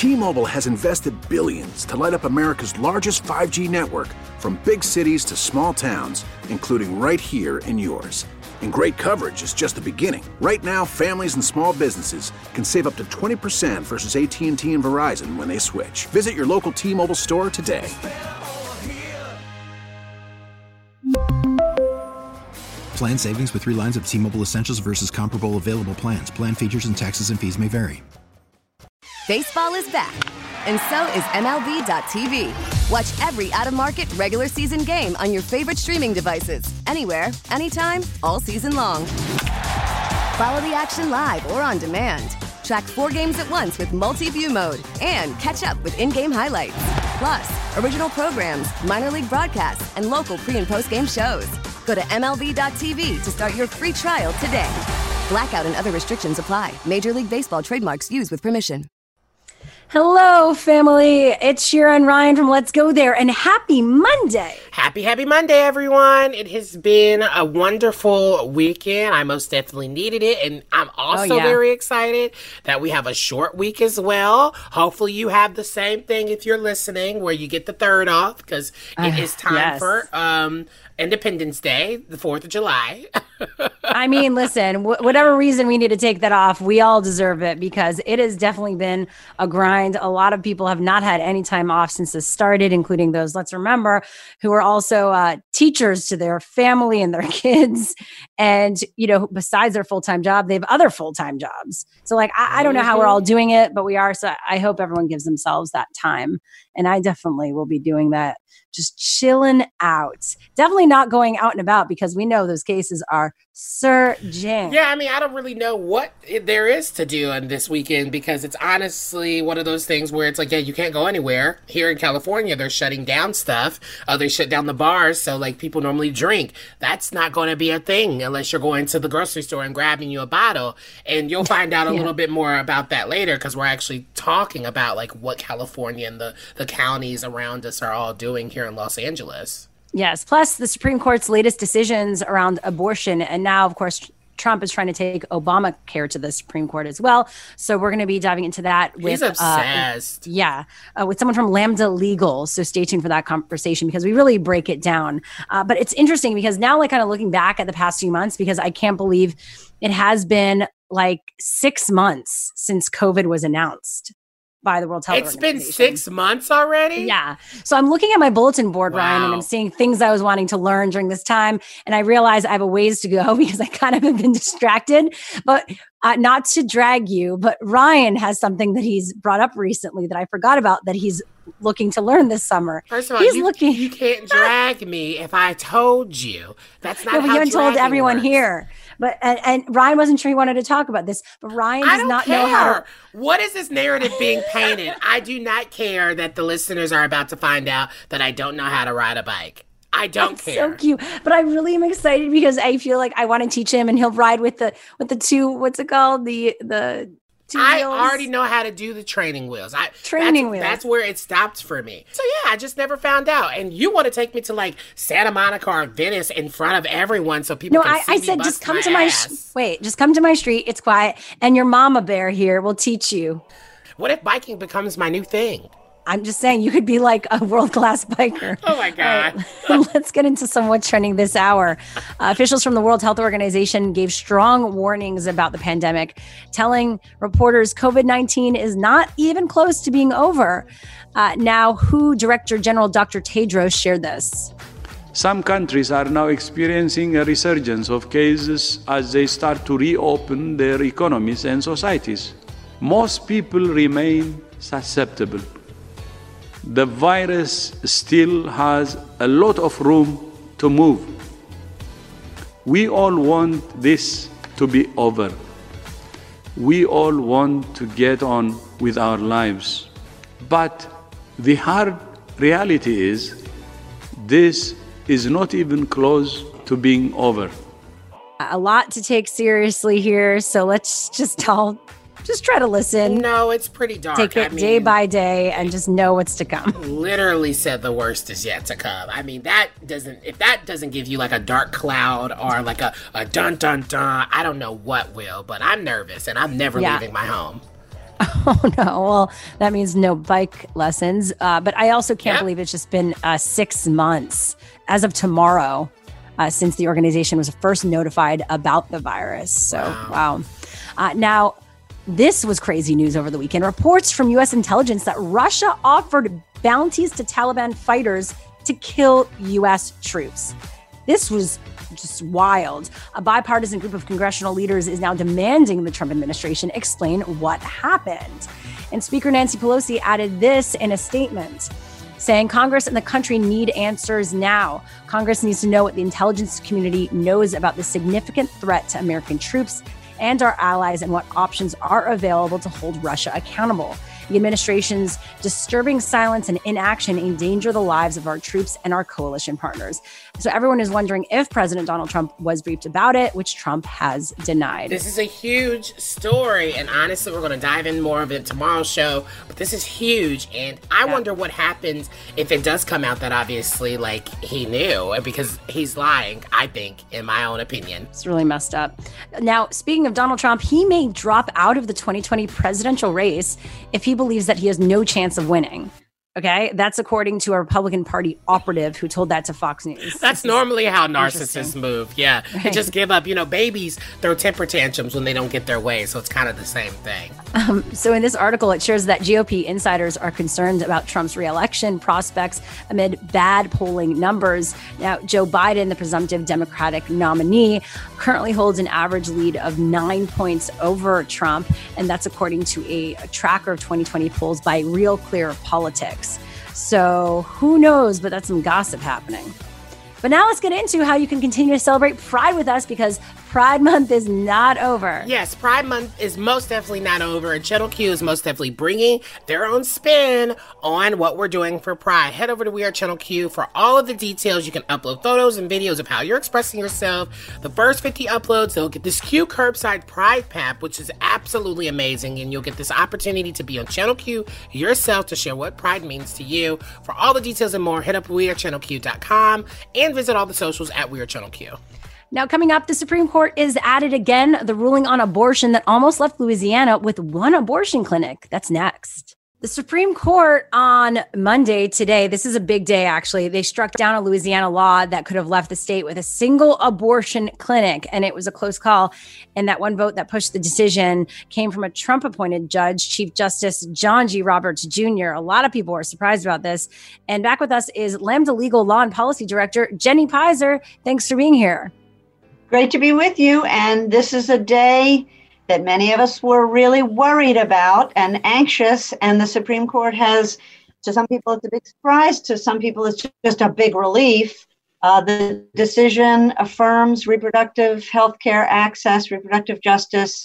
T-Mobile has invested billions to light up America's largest 5G network, from big cities to small towns, including right here in yours. And great coverage is just the beginning. Right now, families and small businesses can save up to 20% versus AT&T and Verizon when they switch. Visit your local T-Mobile store today. Plan savings with 3 lines of T-Mobile Essentials versus comparable available plans. Plan features and taxes and fees may vary. Baseball is back, and so is MLB.tv. Watch every out-of-market regular season game on your favorite streaming devices, anywhere, anytime, all season long. Follow the action live or on demand. Track 4 games at once with multi-view mode and catch up with in-game highlights. Plus, original programs, minor league broadcasts, and local pre- and post-game shows. Go to MLB.tv to start your free trial today. Blackout and other restrictions apply. Major League Baseball trademarks used with permission. Hello, family. It's Shira and Ryan from Let's Go There, and happy Monday. Happy Monday, everyone. It has been a wonderful weekend. I most definitely needed it, and I'm also very excited that we have a short week as well. Hopefully you have the same thing if you're listening, where you get the 3rd off, because it is time for Independence Day, the 4th of July. I mean, listen, whatever reason we need to take that off, we all deserve it, because it has definitely been a grind. A lot of people have not had any time off since this started, including those, let's remember, who are also teachers to their family and their kids. And, you know, besides their full-time job, they have other full-time jobs. So like, I don't know how we're all doing it, but we are. So I hope everyone gives themselves that time. And I definitely will be doing that. Just chilling out. Definitely not going out and about, because we know those cases are surging. Yeah, I mean, I don't really know what there is to do on this weekend, because it's honestly one of those things where it's like, yeah, you can't go anywhere. Here in California, they're shutting down stuff. They shut down the bars, so like people normally drink. That's not going to be a thing unless you're going to the grocery store and grabbing you a bottle. And you'll find out a little bit more about that later, because we're actually talking about like what California and the counties around us are all doing here in Los Angeles. Yes. Plus the Supreme Court's latest decisions around abortion. And now, of course, Trump is trying to take Obamacare to the Supreme Court as well. So we're going to be diving into that with He's obsessed. With someone from Lambda Legal. So stay tuned for that conversation, because we really break it down. But it's interesting because now, like, kind of looking back at the past few months, because I can't believe it has been like 6 months since COVID was announced by the World Health Organization. It's been 6 months already? Yeah. So I'm looking at my bulletin board, Ryan, and I'm seeing things I was wanting to learn during this time. And I realize I have a ways to go because I kind of have been distracted. But not to drag you, but Ryan has something that he's brought up recently that I forgot about, that he's looking to learn this summer. First of all, you can't drag me if I told you. That's not how you haven't told everyone works. Here. But and Ryan wasn't sure he wanted to talk about this, but Ryan does not know how to. What is this narrative being painted? I do not care that the listeners are about to find out that I don't know how to ride a bike. I don't care. So cute. But I really am excited because I feel like I want to teach him, and he'll ride with the two, what's it called? The two I wheels. already know how to do the training wheels. Wheels. That's where it stopped for me. So yeah, I just never found out. And you want to take me to like Santa Monica or Venice in front of everyone so people can see me. I said just come to my just come to my street. It's quiet, and your mama bear here will teach you. What if biking becomes my new thing? I'm just saying you could be like a world-class biker. Oh, my God. Right. Let's get into some what's trending this hour. Officials from the World Health Organization gave strong warnings about the pandemic, telling reporters COVID-19 is not even close to being over. Now, WHO Director General Dr. Tedros shared this. Some countries are now experiencing a resurgence of cases as they start to reopen their economies and societies. Most people remain susceptible. The virus still has a lot of room to move. We all want this to be over. We all want to get on with our lives. But the hard reality is, this is not even close to being over. A lot to take seriously here, so let's just try to listen. No, it's pretty dark. Take it day by day and just know what's to come. Literally said the worst is yet to come. I mean, if that doesn't give you like a dark cloud or like a dun dun dun, I don't know what will, but I'm nervous and I'm never leaving my home. Oh, no. Well, that means no bike lessons. But I also can't believe it's just been 6 months as of tomorrow since the organization was first notified about the virus. So, wow. Now, this was crazy news over the weekend. Reports from U.S. intelligence that Russia offered bounties to Taliban fighters to kill U.S. troops. This was just wild. A bipartisan group of congressional leaders is now demanding the Trump administration explain what happened. And Speaker Nancy Pelosi added this in a statement, saying Congress and the country need answers now. Congress needs to know what the intelligence community knows about the significant threat to American troops and our allies and what options are available to hold Russia accountable. The administration's disturbing silence and inaction endanger the lives of our troops and our coalition partners. So everyone is wondering if President Donald Trump was briefed about it, which Trump has denied. This is a huge story, and honestly, we're going to dive in more of it tomorrow's show, but this is huge, and I wonder what happens if it does come out that obviously, like, he knew, because he's lying, I think, in my own opinion. It's really messed up. Now, speaking of Donald Trump, he may drop out of the 2020 presidential race if he believes that he has no chance of winning. Okay, that's according to a Republican Party operative who told that to Fox News. That's normally how narcissists move. Yeah, right. They just give up. You know, babies throw temper tantrums when they don't get their way, so it's kind of the same thing. So in this article, it shares that GOP insiders are concerned about Trump's reelection prospects amid bad polling numbers. Now, Joe Biden, the presumptive Democratic nominee, currently holds an average lead of 9 points over Trump, and that's according to a tracker of 2020 polls by Real Clear Politics. So who knows, but that's some gossip happening. But now let's get into how you can continue to celebrate Pride with us, because Pride Month is not over. Yes, Pride Month is most definitely not over, and Channel Q is most definitely bringing their own spin on what we're doing for Pride. Head over to We Are Channel Q for all of the details. You can upload photos and videos of how you're expressing yourself. The first 50 uploads, they'll get this Q Curbside Pride Pap, which is absolutely amazing, and you'll get this opportunity to be on Channel Q yourself to share what Pride means to you. For all the details and more, head up to wearechannelq.com and visit all the socials at We Are Channel Q. Now, coming up, the Supreme Court is added again, the ruling on abortion that almost left Louisiana with one abortion clinic. That's next. The Supreme Court on Monday, today, this is a big day, actually. They struck down a Louisiana law that could have left the state with a single abortion clinic, and it was a close call. And that one vote that pushed the decision came from a Trump-appointed judge, Chief Justice John G. Roberts Jr. A lot of people were surprised about this. And back with us is Lambda Legal Law and Policy Director Jenny Pizer. Thanks for being here. Great to be with you. And this is a day that many of us were really worried about and anxious. And the Supreme Court has, to some people, it's a big surprise. To some people, it's just a big relief. The decision affirms reproductive health care access, reproductive justice.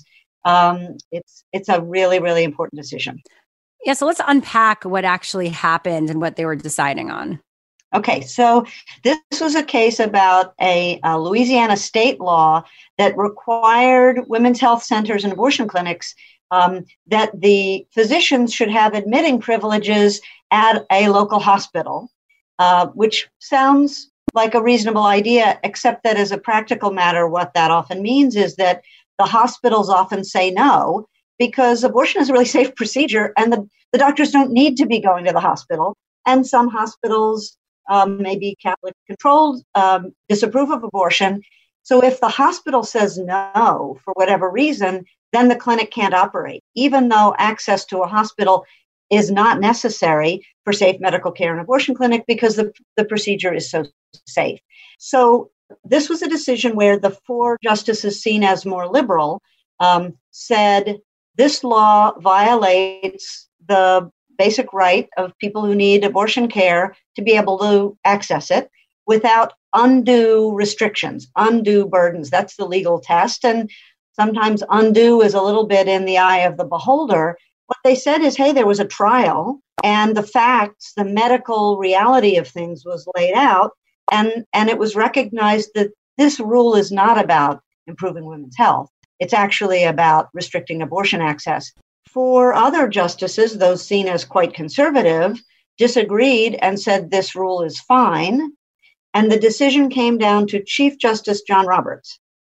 It's a really, really important decision. Yeah, so let's unpack what actually happened and what they were deciding on. Okay, so this was a case about a Louisiana state law that required women's health centers and abortion clinics that the physicians should have admitting privileges at a local hospital, which sounds like a reasonable idea, except that as a practical matter, what that often means is that the hospitals often say no, because abortion is a really safe procedure and the doctors don't need to be going to the hospital. And some hospitals maybe Catholic controlled, disapprove of abortion. So if the hospital says no for whatever reason, then the clinic can't operate, even though access to a hospital is not necessary for safe medical care in an abortion clinic because the procedure is so safe. So this was a decision where the 4 justices seen as more liberal said this law violates the basic right of people who need abortion care to be able to access it without undue restrictions, undue burdens. That's the legal test. And sometimes undue is a little bit in the eye of the beholder. What they said is, hey, there was a trial and the facts, the medical reality of things was laid out. And it was recognized that this rule is not about improving women's health. It's actually about restricting abortion access. 4 other justices, those seen as quite conservative, disagreed and said this rule is fine. And the decision came down to Chief Justice John Roberts.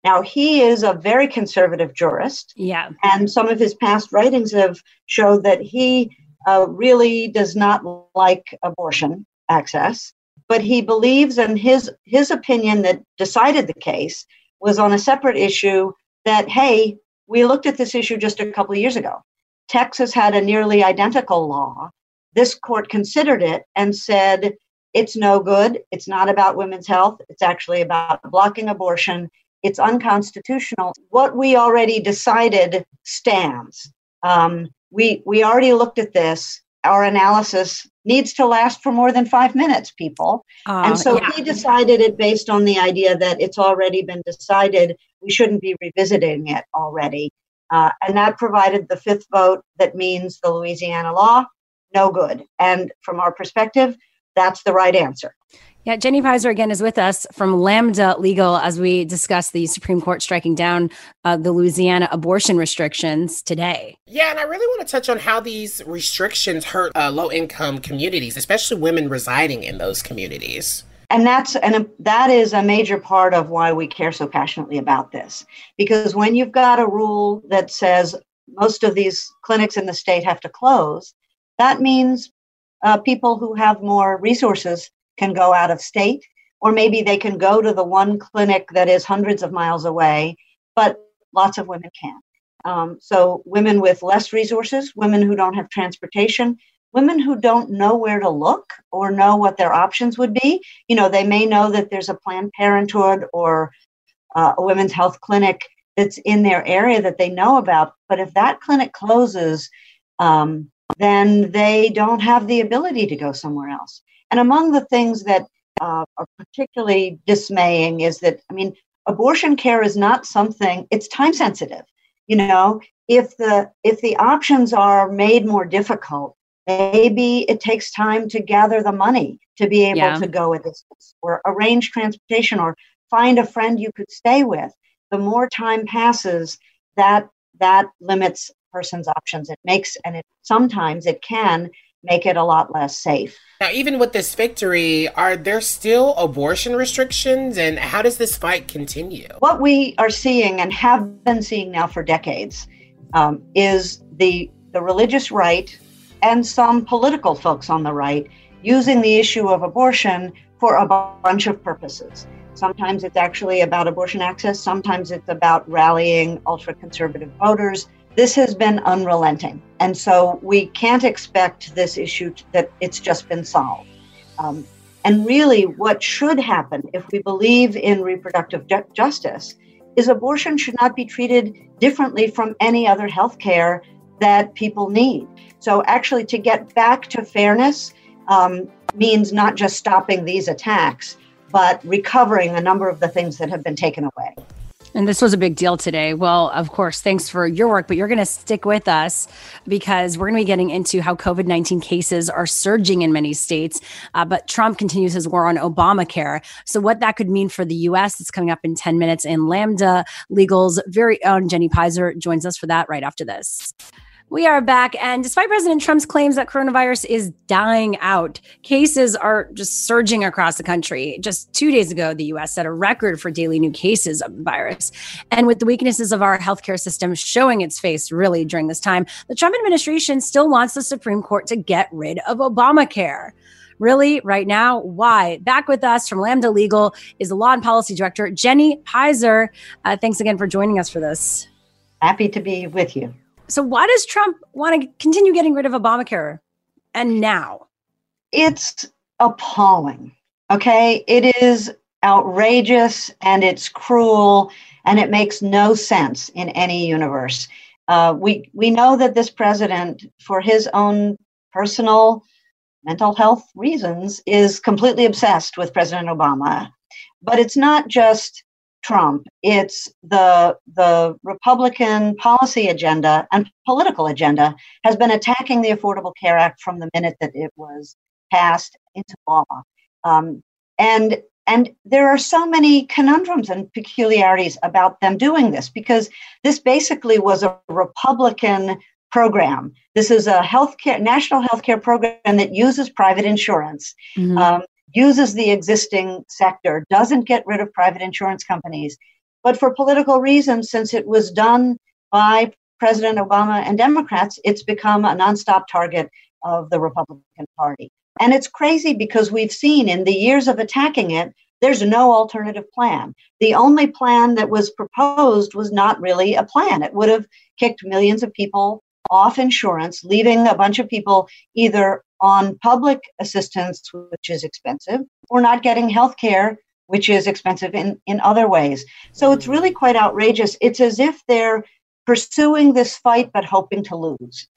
Now, he is a very conservative jurist. Yeah. And some of his past writings have showed that he really does not like abortion access, but he believes, and his opinion that decided the case was on a separate issue that, hey, we looked at this issue just a couple of years ago. Texas had a nearly identical law. This court considered it and said, it's no good. It's not about women's health. It's actually about blocking abortion. It's unconstitutional. What we already decided stands. We already looked at this. Our analysis needs to last for more than 5 minutes, people. And so he decided it based on the idea that it's already been decided. We shouldn't be revisiting it already. And that provided the fifth vote that means the Louisiana law, no good. And from our perspective, that's the right answer. Yeah, Jenny Pizer again is with us from Lambda Legal as we discuss the Supreme Court striking down the Louisiana abortion restrictions today. Yeah, and I really want to touch on how these restrictions hurt low-income communities, especially women residing in those communities. And that is a major part of why we care so passionately about this. Because when you've got a rule that says most of these clinics in the state have to close, that means people who have more resources can go out of state, or maybe they can go to the one clinic that is hundreds of miles away, but lots of women can't. So women with less resources, women who don't have transportation, women who don't know where to look or know what their options would be. You know, they may know that there's a Planned Parenthood or a women's health clinic that's in their area that they know about. But if that clinic closes, then they don't have the ability to go somewhere else. And among the things that are particularly dismaying is that, I mean, abortion care is not something, it's time sensitive. You know, if the options are made more difficult, maybe it takes time to gather the money to be able to go a distance or arrange transportation or find a friend you could stay with. The more time passes, that limits a person's options. Sometimes it can make it a lot less safe. Now, even with this victory, are there still abortion restrictions, and how does this fight continue? What we are seeing and have been seeing now for decades is the religious right and some political folks on the right using the issue of abortion for a bunch of purposes. Sometimes it's actually about abortion access. Sometimes it's about rallying ultra-conservative voters. This has been unrelenting. And so we can't expect this issue that it's just been solved. And really what should happen if we believe in reproductive justice is abortion should not be treated differently from any other health care that people need. So actually to get back to fairness means not just stopping these attacks, but recovering a number of the things that have been taken away. And this was a big deal today. Well, of course, thanks for your work, but you're going to stick with us because we're going to be getting into how COVID-19 cases are surging in many states. But Trump continues his war on Obamacare. So what that could mean for the U.S. is coming up in 10 minutes. And Lambda Legal's very own Jenny Pizer joins us for that right after this. We are back, and despite President Trump's claims that coronavirus is dying out, cases are just surging across the country. Just 2 days ago, the U.S. set a record for daily new cases of the virus. And with the weaknesses of our healthcare system showing its face really during this time, the Trump administration still wants the Supreme Court to get rid of Obamacare. Really, right now, why? Back with us from Lambda Legal is the Law and Policy Director, Jenny Pizer. Thanks again for joining us for this. Happy to be with you. So why does Trump want to continue getting rid of Obamacare? And now? It's appalling, okay? It is outrageous and it's cruel and it makes no sense in any universe. We know that this president, for his own personal mental health reasons, is completely obsessed with President Obama. But it's not just Trump, it's the Republican policy agenda and political agenda has been attacking the Affordable Care Act from the minute that it was passed into law. And there are so many conundrums and peculiarities about them doing this because this basically was a Republican program. This is a national healthcare program that uses private insurance. Mm-hmm. Uses the existing sector, doesn't get rid of private insurance companies, But for political reasons, since it was done by President Obama and Democrats, it's become a nonstop target of the Republican Party. And it's crazy because we've seen in the years of attacking it, there's no alternative plan. The only plan that was proposed was not really a plan. It would have kicked millions of people off insurance, leaving a bunch of people either on public assistance, which is expensive, or not getting health care, which is expensive in other ways. So it's really quite outrageous. It's as if they're pursuing this fight, but hoping to lose.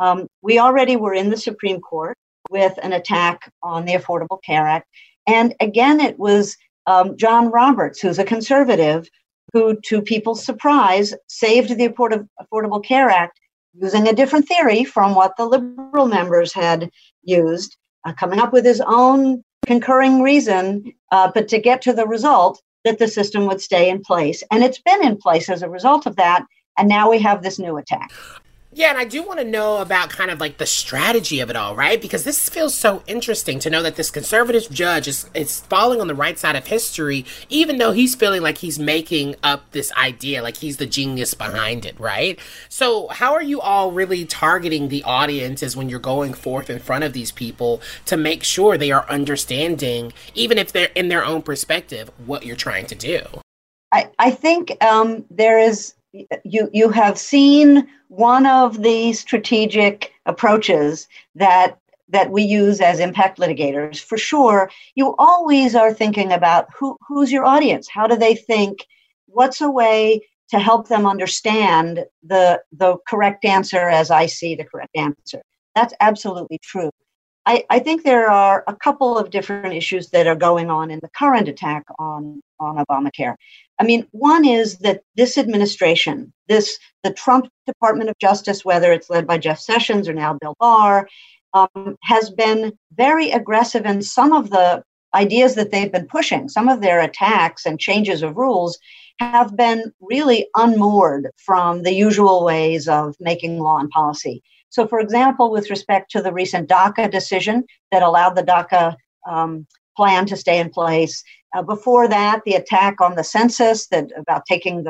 We already were in the Supreme Court with an attack on the Affordable Care Act. And again, it was John Roberts, who's a conservative, who, to people's surprise, saved the Affordable Care Act using a different theory from what the liberal members had used, coming up with his own concurring reason, but to get to the result that the system would stay in place. And it's been in place as a result of that. And now we have this new attack. Yeah, and I do want to know about kind of like the strategy of it all, right? Because this feels so interesting to know that this conservative judge is falling on the right side of history, even though he's feeling like he's making up this idea, like he's the genius behind it, right? So how are you all really targeting the audiences when you're going forth in front of these people to make sure they are understanding, even if they're in their own perspective, what you're trying to do? I think there is... You have seen one of the strategic approaches that we use as impact litigators. For sure, you always are thinking about who's your audience? How do they think? What's a way to help them understand the correct answer as I see the correct answer? That's absolutely true. I think there are a couple of different issues that are going on in the current attack on Obamacare. I mean, one is that this administration, the Trump Department of Justice, whether it's led by Jeff Sessions or now Bill Barr, has been very aggressive in some of the ideas that they've been pushing. Some of their attacks and changes of rules have been really unmoored from the usual ways of making law and policy. So, for example, with respect to the recent DACA decision that allowed the DACA plan to stay in place, before that, the attack on the census about putting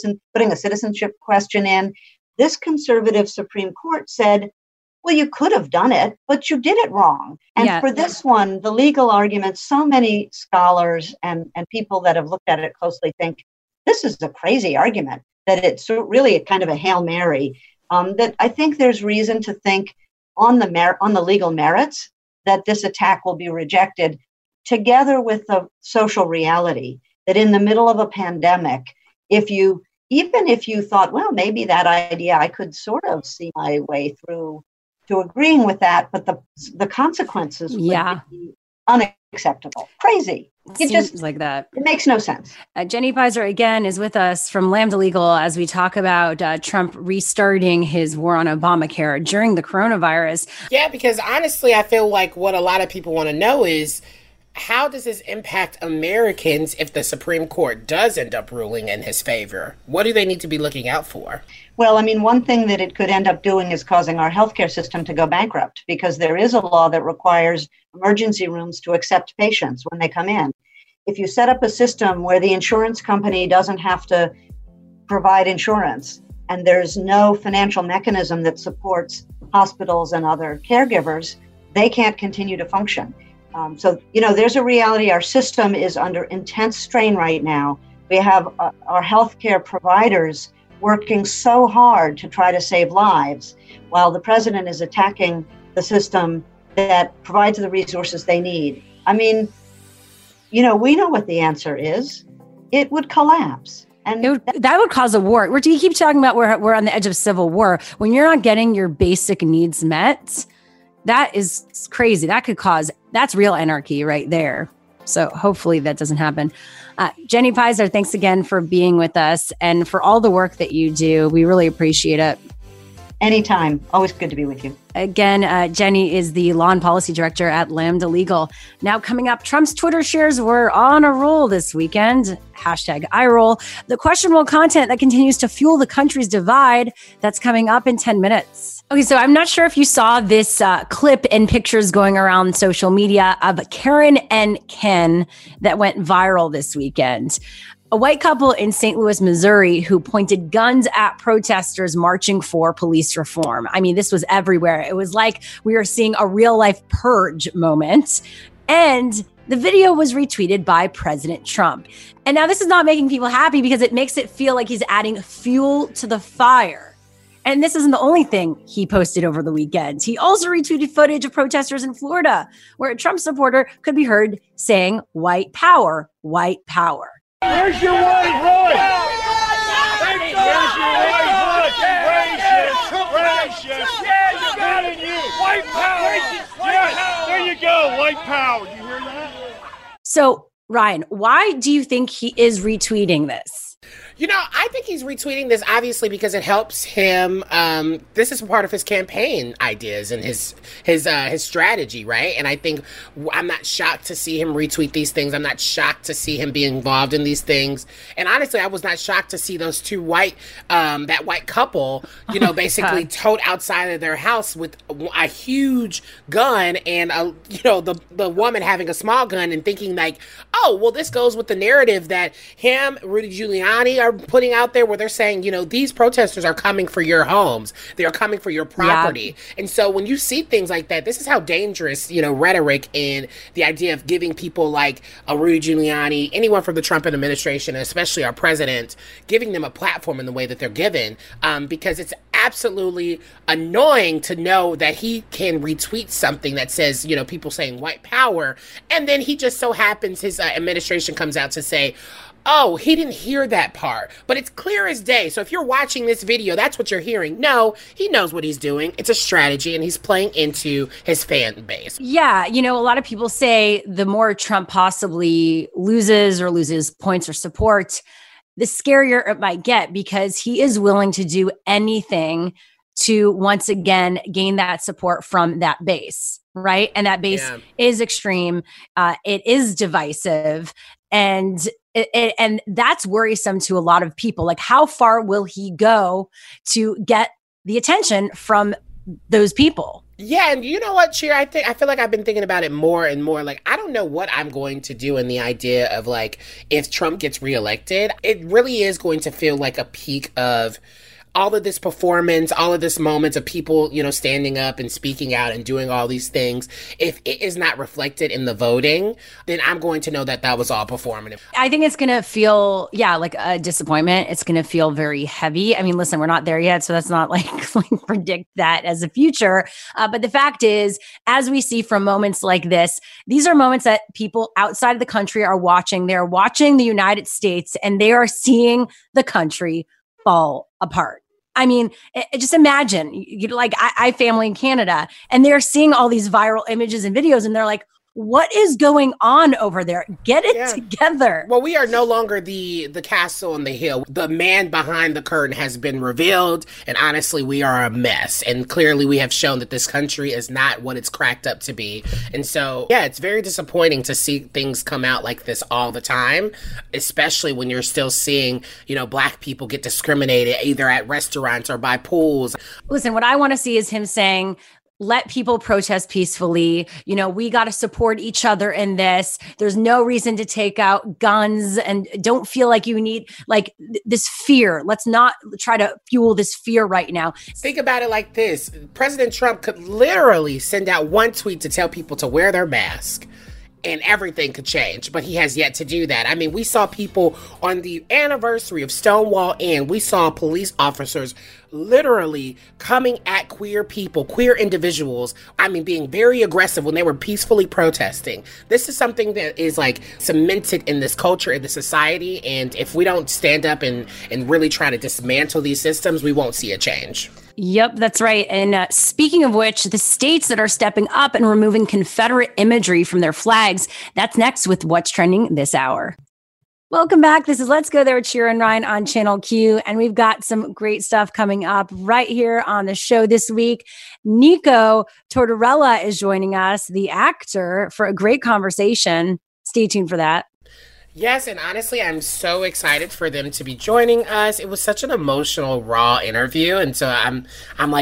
a citizenship question in, this conservative Supreme Court said, well, you could have done it, but you did it wrong. And for this one, the legal argument, so many scholars and people that have looked at it closely think this is a crazy argument, that it's really kind of a Hail Mary. That I think there's reason to think on the legal merits that this attack will be rejected, together with the social reality that in the middle of a pandemic, even if you thought, well, maybe that idea I could sort of see my way through to agreeing with that, but the consequences would be unacceptable, crazy. It seems like that. It makes no sense. Jenny Pizer again is with us from Lambda Legal as we talk about Trump restarting his war on Obamacare during the coronavirus. Yeah, because honestly, I feel like what a lot of people want to know is, how does this impact Americans if the Supreme Court does end up ruling in his favor? What do they need to be looking out for? Well, I mean, one thing that it could end up doing is causing our healthcare system to go bankrupt, because there is a law that requires emergency rooms to accept patients when they come in. If you set up a system where the insurance company doesn't have to provide insurance and there's no financial mechanism that supports hospitals and other caregivers, they can't continue to function. So, there's a reality. Our system is under intense strain right now. We have our healthcare providers working so hard to try to save lives, while the president is attacking the system that provides the resources they need. I mean, we know what the answer is. It would collapse. And that would cause a war. You keep talking about we're on the edge of civil war. When you're not getting your basic needs met, that is crazy. That's real anarchy right there. So hopefully that doesn't happen. Jenny Pizer, thanks again for being with us and for all the work that you do. We really appreciate it. Anytime. Always good to be with you. Again, Jenny is the Law and Policy Director at Lambda Legal. Now coming up, Trump's Twitter shares were on a roll this weekend. #iRoll. The questionable content that continues to fuel the country's divide. That's coming up in 10 minutes. Okay, so I'm not sure if you saw this clip and pictures going around social media of Karen and Ken that went viral this weekend. A white couple in St. Louis, Missouri, who pointed guns at protesters marching for police reform. I mean, this was everywhere. It was like we were seeing a real life purge moment. And the video was retweeted by President Trump. And now this is not making people happy because it makes it feel like he's adding fuel to the fire. And this isn't the only thing he posted over the weekend. He also retweeted footage of protesters in Florida, where a Trump supporter could be heard saying, "White power, white power." Where's your white hood? Where's your white hood? Racist. Yeah, you got it. White power. Yes, there you go. White power. You hear that? So, Ryan, why do you think he is retweeting this? You know, I think he's retweeting this obviously because it helps him. This is part of his campaign ideas and his strategy, right? And I think I'm not shocked to see him retweet these things. I'm not shocked to see him be involved in these things. And honestly, I was not shocked to see those two that white couple, you know, basically towed outside of their house with a huge gun and the woman having a small gun and thinking like, oh, well, this goes with the narrative that him, Rudy Giuliani are putting out there where they're saying, you know, these protesters are coming for your homes. They are coming for your property. Yeah. And so when you see things like that, this is how dangerous, you know, rhetoric and the idea of giving people like a Rudy Giuliani, anyone from the Trump administration, especially our president, giving them a platform in the way that they're given, because it's absolutely annoying to know that he can retweet something that says, you know, people saying white power, and then he just so happens his administration comes out to say, oh, he didn't hear that part. But it's clear as day. So if you're watching this video, that's what you're hearing. No, he knows what he's doing. It's a strategy, and he's playing into his fan base. Yeah, you know, a lot of people say the more Trump possibly loses points or support, the scarier it might get, because he is willing to do anything to once again gain that support from that base, right? And that base is extreme. It is divisive. And that's worrisome to a lot of people. Like, how far will he go to get the attention from those people? Yeah, and you know what, Cheer? I feel like I've been thinking about it more and more. Like, I don't know what I'm going to do in the idea of, like, if Trump gets reelected, it really is going to feel like a peak of all of this performance, all of this moments of people, you know, standing up and speaking out and doing all these things. If it is not reflected in the voting, then I'm going to know that that was all performative. I think it's going to feel, like a disappointment. It's going to feel very heavy. I mean, listen, we're not there yet, so that's not like predict that as a future. But the fact is, as we see from moments like this, these are moments that people outside of the country are watching. They're watching the United States, and they are seeing the country fall apart. I mean, just imagine, I have family in Canada, and they're seeing all these viral images and videos, and they're like, what is going on over there? Get it together. Well, we are no longer the castle on the hill. The man behind the curtain has been revealed, and honestly, we are a mess. And clearly, we have shown that this country is not what it's cracked up to be. And so, it's very disappointing to see things come out like this all the time, especially when you're still seeing, you know, Black people get discriminated either at restaurants or by pools. Listen, what I want to see is him saying, let people protest peacefully. You know, we got to support each other in this. There's no reason to take out guns, and don't feel like you need this fear. Let's not try to fuel this fear right now. Think about it like this. President Trump could literally send out one tweet to tell people to wear their mask, and everything could change, but he has yet to do that. I mean, we saw people on the anniversary of Stonewall Inn, we saw police officers literally coming at queer people, queer individuals, being very aggressive when they were peacefully protesting. This is something that is cemented in this culture, in the society, and if we don't stand up and really try to dismantle these systems, we won't see a change. Yep, that's right. And speaking of which, the states that are stepping up and removing Confederate imagery from their flags, that's next with What's Trending this hour. Welcome back. This is Let's Go There with Cheer and Ryan on Channel Q. And we've got some great stuff coming up right here on the show this week. Nico Tortorella is joining us, the actor, for a great conversation. Stay tuned for that. Yes, and honestly, I'm so excited for them to be joining us. It was such an emotional, raw interview, and so I'm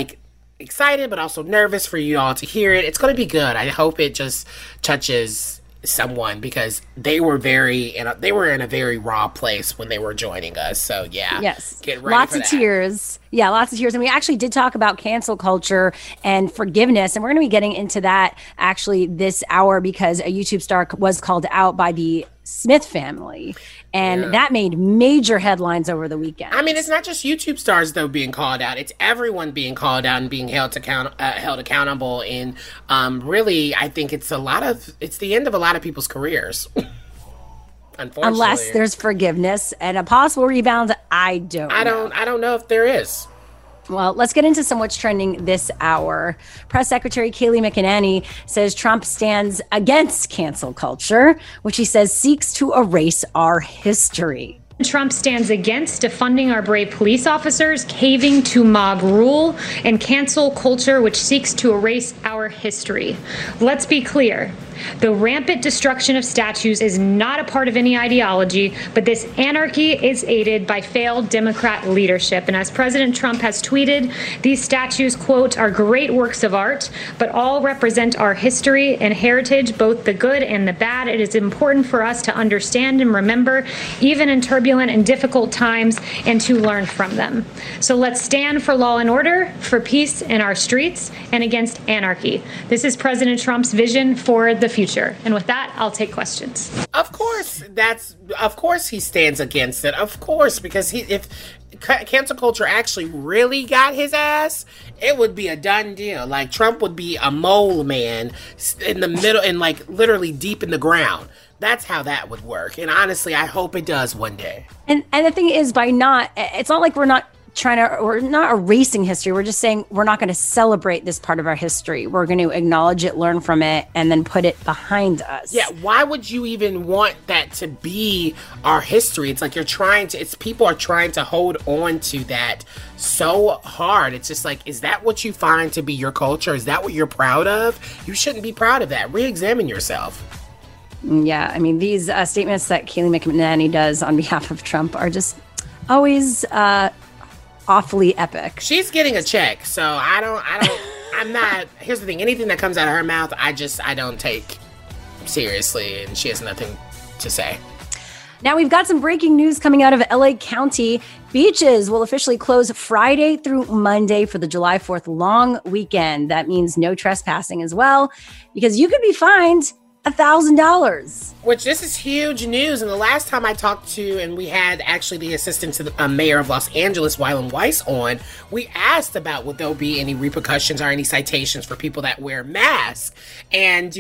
excited, but also nervous for you all to hear it. It's going to be good. I hope it just touches someone because they were in a very raw place when they were joining us. So yeah, yes, get ready lots for of that. tears. Yeah, lots of tears. And we actually did talk about cancel culture and forgiveness, and we're going to be getting into that actually this hour because a YouTube star was called out by the Smith family, and that made major headlines over the weekend. I mean, it's not just YouTube stars though being called out; it's everyone being called out and being held accountable. And really, I think it's the end of a lot of people's careers. Unfortunately, unless there's forgiveness and a possible rebound, I don't know if there is. Well, let's get into some what's trending this hour. Press Secretary Kayleigh McEnany says Trump stands against cancel culture, which he says seeks to erase our history. Trump stands against defunding our brave police officers, caving to mob rule, and cancel culture, which seeks to erase our history. Let's be clear. The rampant destruction of statues is not a part of any ideology, but this anarchy is aided by failed Democrat leadership. And as President Trump has tweeted, these statues, quote, are great works of art, but all represent our history and heritage, both the good and the bad. It is important for us to understand and remember, even in turbulent and difficult times, and to learn from them. So let's stand for law and order, for peace in our streets, and against anarchy. This is President Trump's vision for the future. And with that, I'll take questions. Of course he stands against it. Of course, because if cancel culture actually really got his ass, it would be a done deal. Like Trump would be a mole man in the middle and like literally deep in the ground. That's how that would work. And honestly, I hope it does one day. And the thing is, it's not like we're not erasing history. We're just saying we're not going to celebrate this part of our history. We're going to acknowledge it, learn from it, and then put it behind us. Yeah, why would you even want that to be our history? It's like people are trying to hold on to that so hard. It's just like, is that what you find to be your culture? Is that what you're proud of? You shouldn't be proud of that. Re-examine yourself. Yeah, I mean, these statements that Kayleigh McEnany does on behalf of Trump are just always awfully epic. She's getting a check, so I'm not, here's the thing, anything that comes out of her mouth, I don't take seriously, and she has nothing to say. Now we've got some breaking news coming out of LA County. Beaches will officially close Friday through Monday for the July 4th long weekend. That means no trespassing as well, because you could be fined $1,000. Which this is huge news. And the last time I talked to, and we had actually the assistant to the mayor of Los Angeles, Wyland Weiss, on, we asked about would there be any repercussions or any citations for people that wear masks. And,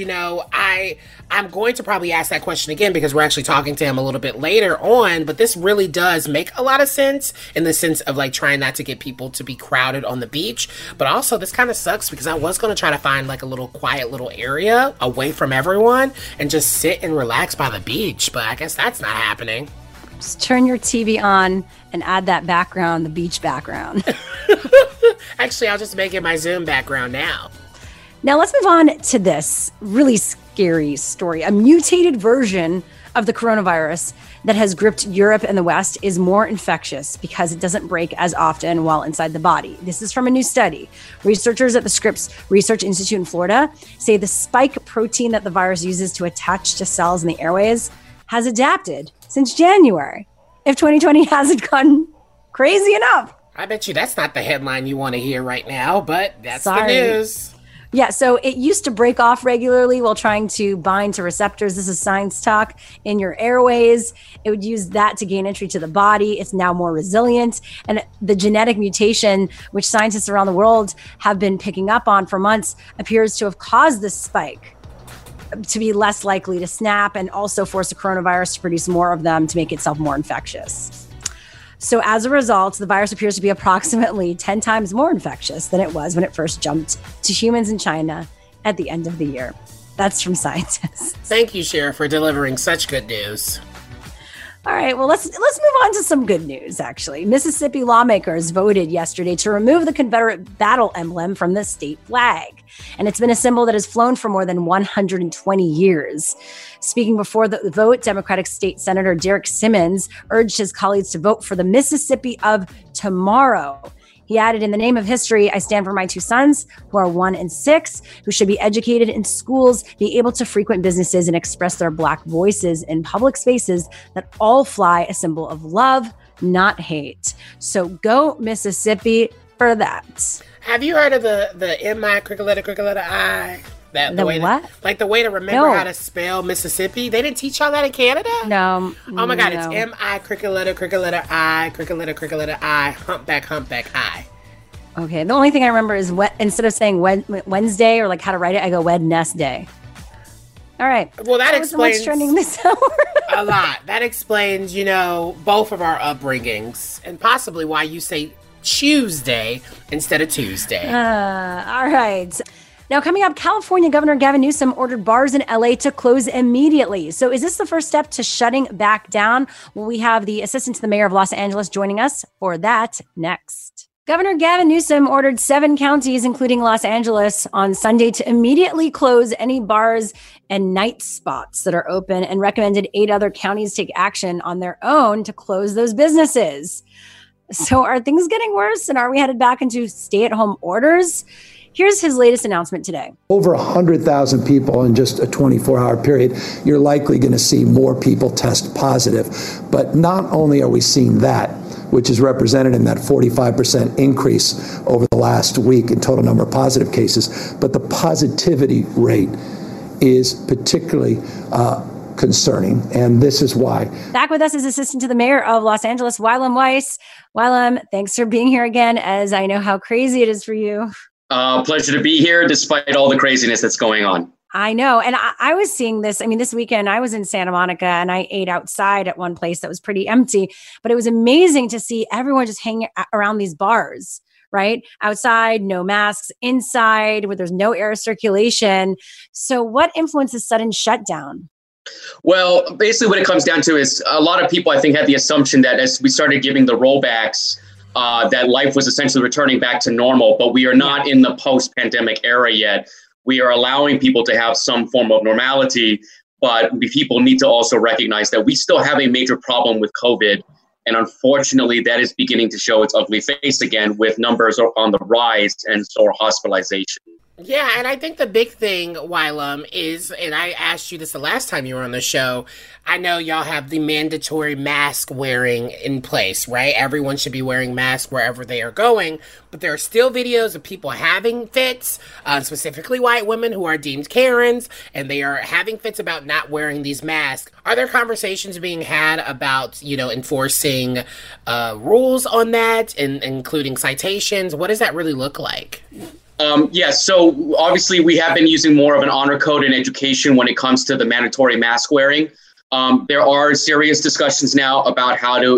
I'm going to probably ask that question again because we're actually talking to him a little bit later on. But this really does make a lot of sense in the sense of like trying not to get people to be crowded on the beach. But also this kind of sucks because I was going to try to find like a little quiet little area away from everyone and just sit and relax by the beach. But I guess that's not happening. Just turn your TV on and add that background, the beach background. Actually, I'll just make it my Zoom background now. Now let's move on to this really scary story. A mutated version of the coronavirus that has gripped Europe and the West is more infectious because it doesn't break as often while inside the body. This is from a new study. Researchers at the Scripps Research Institute in Florida say the spike protein that the virus uses to attach to cells in the airways has adapted since January. If 2020 hasn't gone crazy enough. I bet you that's not the headline you want to hear right now, but that's Sorry. The news. Yeah, so it used to break off regularly while trying to bind to receptors. This is science talk in your airways. It would use that to gain entry to the body. It's now more resilient. And the genetic mutation, which scientists around the world have been picking up on for months, appears to have caused this spike to be less likely to snap and also force the coronavirus to produce more of them to make itself more infectious. So as a result, the virus appears to be approximately 10 times more infectious than it was when it first jumped to humans in China at the end of the year. That's from scientists. Thank you, Sheriff, for delivering such good news. All right, well, let's move on to some good news, actually. Mississippi lawmakers voted yesterday to remove the Confederate battle emblem from the state flag. And it's been a symbol that has flown for more than 120 years. Speaking before the vote, Democratic State Senator Derek Simmons urged his colleagues to vote for the Mississippi of tomorrow. He added, in the name of history, I stand for my two sons, who are 1 and 6, who should be educated in schools, be able to frequent businesses and express their Black voices in public spaces that all fly a symbol of love, not hate. So go Mississippi for that. Have you heard of the M-I, cricket letter I? The way what? The way to remember how to spell Mississippi. They didn't teach y'all that in Canada? No. Oh my God, it's M-I, cricket letter I, cricket letter I, humpback I. Okay, the only thing I remember is instead of saying Wednesday or like how to write it, I go Wednesday. All right. Well, that explains what's trending this hour. A lot. That explains, both of our upbringings and possibly why you say Tuesday instead of Tuesday. All right. Now, coming up, California Governor Gavin Newsom ordered bars in LA to close immediately. So is this the first step to shutting back down? Well, we have the assistant to the mayor of Los Angeles joining us for that next. Governor Gavin Newsom ordered 7 counties, including Los Angeles, on Sunday to immediately close any bars and night spots that are open, and recommended 8 other counties take action on their own to close those businesses. So are things getting worse, and are we headed back into stay-at-home orders? Here's his latest announcement today. Over 100,000 people in just a 24-hour period. You're likely going to see more people test positive. But not only are we seeing that, which is represented in that 45% increase over the last week in total number of positive cases, but the positivity rate is particularly concerning, and this is why. Back with us is assistant to the mayor of Los Angeles, Wylam Weiss. Wylam, thanks for being here again, as I know how crazy it is for you. Pleasure to be here, despite all the craziness that's going on. I know. And I was seeing this. I mean, this weekend I was in Santa Monica and I ate outside at one place that was pretty empty, but it was amazing to see everyone just hanging around these bars, right? Outside, no masks, inside where there's no air circulation. So what influences sudden shutdown? Well, basically what it comes down to is a lot of people, I think, had the assumption that as we started giving the rollbacks, that life was essentially returning back to normal, but we are not in the post-pandemic era yet. We are allowing people to have some form of normality, but people need to also recognize that we still have a major problem with COVID. And unfortunately, that is beginning to show its ugly face again, with numbers on the rise and so are hospitalization. Yeah, and I think the big thing, Wylam, is, and I asked you this the last time you were on the show, I know y'all have the mandatory mask wearing in place, right? Everyone should be wearing masks wherever they are going, but there are still videos of people having fits, specifically white women who are deemed Karens, and they are having fits about not wearing these masks. Are there conversations being had about, enforcing rules on that, and including citations? What does that really look like? Yes. So obviously we have been using more of an honor code in education when it comes to the mandatory mask wearing. There are serious discussions now about how to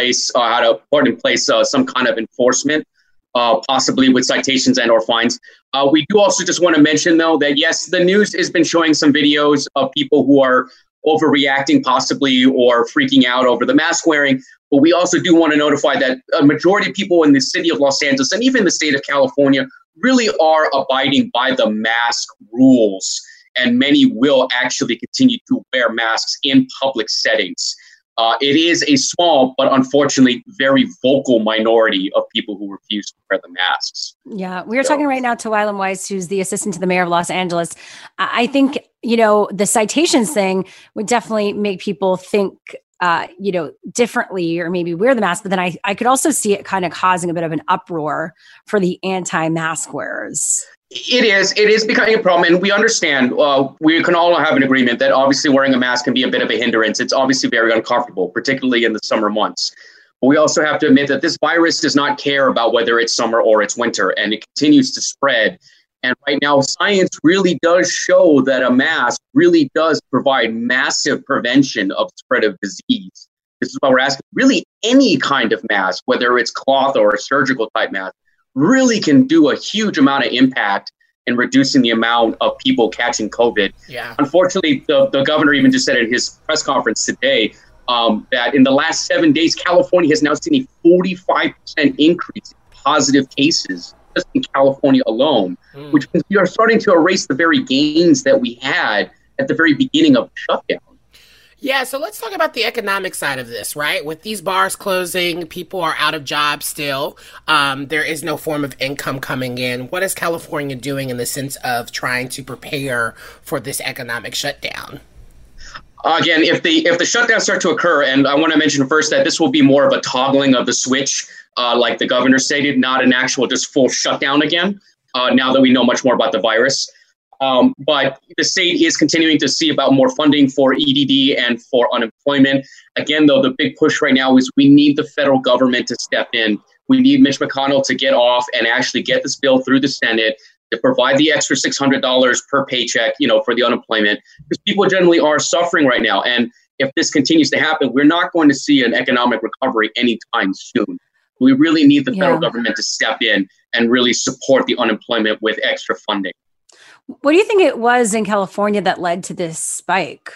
put in place some kind of enforcement, possibly with citations and or fines. We do also just want to mention, though, that yes, the news has been showing some videos of people who are overreacting possibly or freaking out over the mask wearing. But we also do want to notify that a majority of people in the city of Los Angeles and even the state of California really are abiding by the mask rules, and many will actually continue to wear masks in public settings. It is a small, but unfortunately very vocal minority of people who refuse to wear the masks. Yeah, we are talking right now to Wylam Weiss, who's the assistant to the mayor of Los Angeles. I think, the citations thing would definitely make people think differently, or maybe wear the mask. But then I could also see it kind of causing a bit of an uproar for the anti-mask wearers. It is becoming a problem. And we understand, we can all have an agreement that obviously wearing a mask can be a bit of a hindrance. It's obviously very uncomfortable, particularly in the summer months. But we also have to admit that this virus does not care about whether it's summer or it's winter, and it continues to spread. And right now, science really does show that a mask really does provide massive prevention of spread of disease. This is why we're asking really any kind of mask, whether it's cloth or a surgical type mask, really can do a huge amount of impact in reducing the amount of people catching COVID. Yeah. Unfortunately, the governor even just said in his press conference today that in the last 7 days, California has now seen a 45% increase in positive cases just in California alone, which means we are starting to erase the very gains that we had at the very beginning of the shutdown. Yeah, so let's talk about the economic side of this, right? With these bars closing, people are out of jobs still. There is no form of income coming in. What is California doing in the sense of trying to prepare for this economic shutdown? Again, if the shutdowns start to occur, and I want to mention first that this will be more of a toggling of the switch, like the governor stated, not an actual just full shutdown again, now that we know much more about the virus. But the state is continuing to see about more funding for EDD and for unemployment. Again, though, the big push right now is we need the federal government to step in. We need Mitch McConnell to get off and actually get this bill through the Senate to provide the extra $600 per paycheck, for the unemployment, because people generally are suffering right now. And if this continues to happen, we're not going to see an economic recovery anytime soon. We really need the federal government to step in and really support the unemployment with extra funding. What do you think it was in California that led to this spike?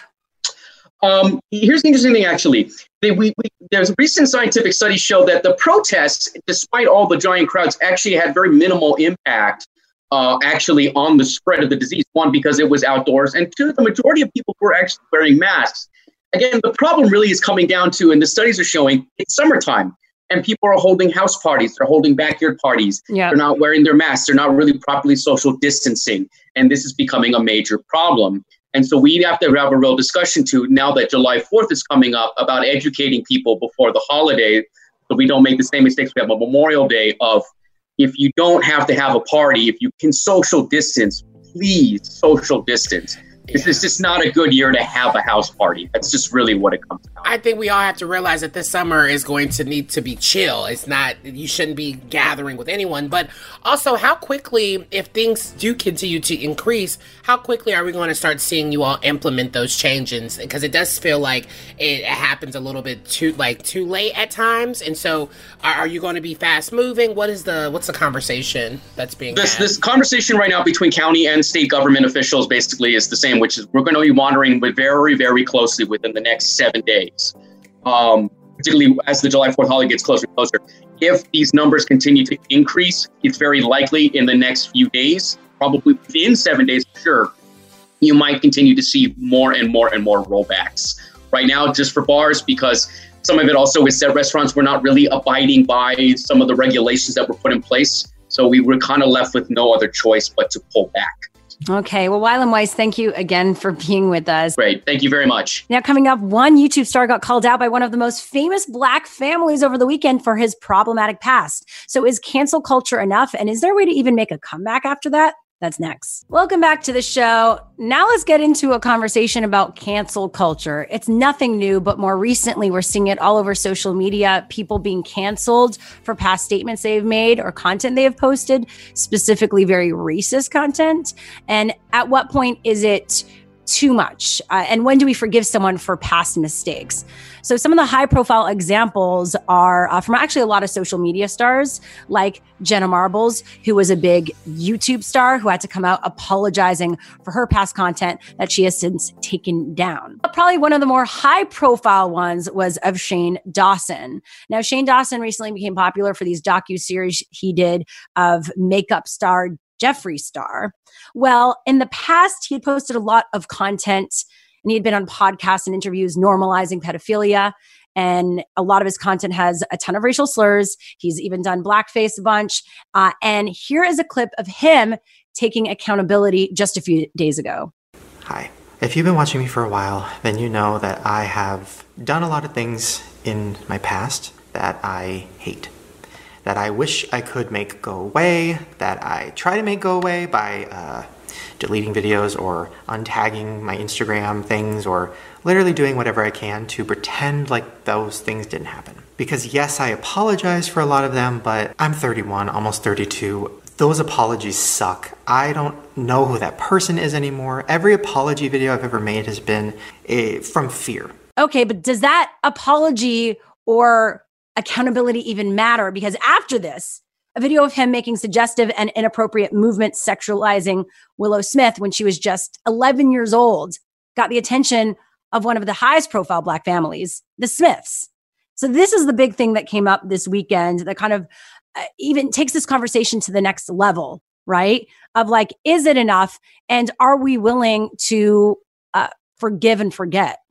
Here's the interesting thing, actually. There's a recent scientific study show that the protests, despite all the giant crowds, actually had very minimal impact actually on the spread of the disease. One, because it was outdoors, and two, the majority of people were actually wearing masks. Again, the problem really is coming down to, and the studies are showing, it's summertime. And people are holding house parties. They're holding backyard parties. They're not wearing their masks. They're not really properly social distancing. And this is becoming a major problem. And so we have to have a real discussion too, now that July 4th is coming up, about educating people before the holiday, so we don't make the same mistakes we have on Memorial Day of, if you don't have to have a party, if you can social distance, please social distance. This is just not a good year to have a house party. That's just really what it comes down to. I think we all have to realize that this summer is going to need to be chill. It's not, you shouldn't be gathering with anyone. But also, how quickly, if things do continue to increase, how quickly are we going to start seeing you all implement those changes? Because it does feel like it happens a little bit too late at times. And so, are you going to be fast moving? What's the conversation that's being had? This conversation right now between county and state government officials basically is the same, which is we're going to be monitoring very, very closely within the next 7 days, particularly as the July 4th holiday gets closer and closer. If these numbers continue to increase, it's very likely in the next few days, probably within 7 days, for sure, you might continue to see more and more and more rollbacks. Right now, just for bars, because some of it also is that restaurants were not really abiding by some of the regulations that were put in place. So we were kind of left with no other choice but to pull back. Okay. Well, Wylan Weiss, thank you again for being with us. Great. Thank you very much. Now, coming up, one YouTube star got called out by one of the most famous Black families over the weekend for his problematic past. So is cancel culture enough? And is there a way to even make a comeback after that? That's next. Welcome back to the show. Now let's get into a conversation about cancel culture. It's nothing new, but more recently, we're seeing it all over social media, people being canceled for past statements they've made or content they have posted, specifically very racist content. And at what point is it too much? And when do we forgive someone for past mistakes? So some of the high profile examples are from actually a lot of social media stars like Jenna Marbles, who was a big YouTube star who had to come out apologizing for her past content that she has since taken down. But probably one of the more high profile ones was of Shane Dawson. Now, Shane Dawson recently became popular for these docuseries he did of makeup star Jeffree Star. Well, in the past, he had posted a lot of content and he had been on podcasts and interviews normalizing pedophilia. And a lot of his content has a ton of racial slurs. He's even done blackface a bunch. And here is a clip of him taking accountability just a few days ago. Hi. If you've been watching me for a while, then you know that I have done a lot of things in my past that I hate, that I wish I could make go away, that I try to make go away by deleting videos or untagging my Instagram things or literally doing whatever I can to pretend like those things didn't happen. Because yes, I apologize for a lot of them, but I'm 31, almost 32. Those apologies suck. I don't know who that person is anymore. Every apology video I've ever made has been from fear. Okay, but does that apology or accountability even matter? Because after this, a video of him making suggestive and inappropriate movements sexualizing Willow Smith when she was just 11 years old got the attention of one of the highest profile Black families, the Smiths. So this is the big thing that came up this weekend that kind of even takes this conversation to the next level, right? Of like, is it enough? And are we willing to forgive and forget?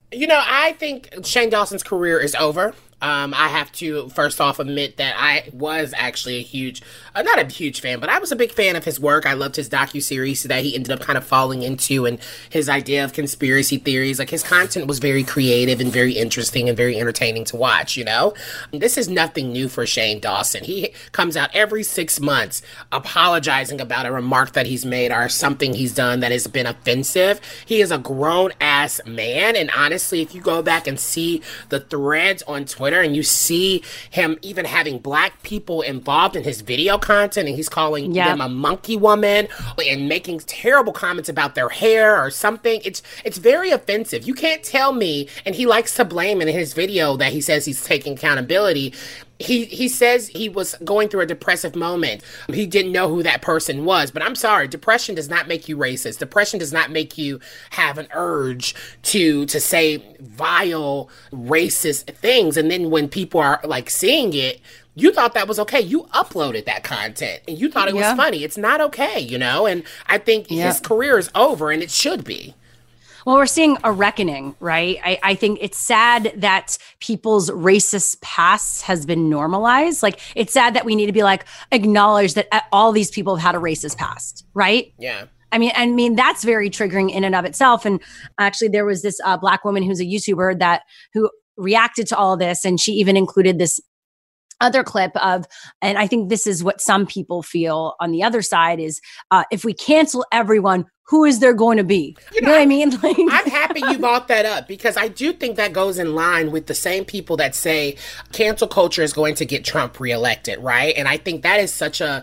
I think Shane Dawson's career is over. I have to first off admit that I was actually not a huge fan, but I was a big fan of his work. I loved his docuseries that he ended up kind of falling into, and his idea of conspiracy theories. Like, his content was very creative and very interesting and very entertaining to watch, This is nothing new for Shane Dawson. He comes out every 6 months apologizing about a remark that he's made or something he's done that has been offensive. He is a grown-ass man, and honestly, if you go back and see the threads on Twitter, and you see him even having black people involved in his video content, and he's calling them a monkey woman and making terrible comments about their hair or something. It's very offensive. You can't tell me, and he likes to blame in his video that he says he's taking accountability. He says he was going through a depressive moment. He didn't know who that person was. But I'm sorry, depression does not make you racist. Depression does not make you have an urge to say vile, racist things. And then when people are like seeing it, you thought that was okay. You uploaded that content and you thought it was funny. It's not okay, And I think his career is over, and it should be. Well, we're seeing a reckoning, right? I think it's sad that people's racist past has been normalized. Like, it's sad that we need to be acknowledge that all these people have had a racist past, right? Yeah. I mean, that's very triggering in and of itself. And actually, there was this Black woman who's a YouTuber who reacted to all of this, and she even included this other clip of, and I think this is what some people feel on the other side is, if we cancel everyone, who is there going to be? You know what I mean? I'm happy you brought that up, because I do think that goes in line with the same people that say cancel culture is going to get Trump reelected, right? And I think that is such a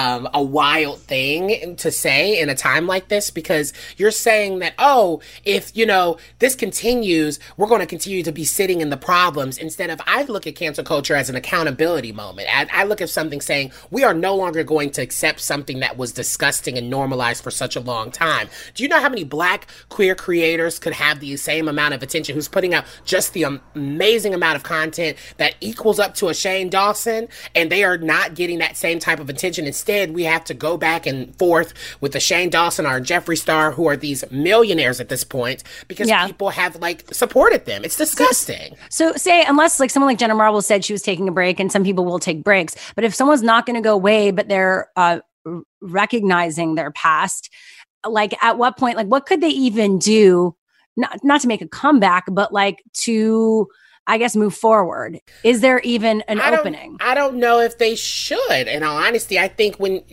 wild thing to say in a time like this, because you're saying that, if, this continues, we're going to continue to be sitting in the problems, instead of, I look at cancel culture as an accountability moment. I look at something saying, we are no longer going to accept something that was disgusting and normalized for such a long time. Do you know how many Black queer creators could have the same amount of attention, who's putting out just the amazing amount of content that equals up to a Shane Dawson, and they are not getting that same type of attention? Instead, we have to go back and forth with the Shane Dawson or Jeffree Star, who are these millionaires at this point, because people have supported them. It's disgusting. So say, unless someone like Jenna Marbles said she was taking a break, and some people will take breaks, but if someone's not going to go away, but they're recognizing their past, at what point, what could they even do, not to make a comeback, but to, I guess, move forward? Is there even an opening? I don't know if they should. In all honesty, I think when,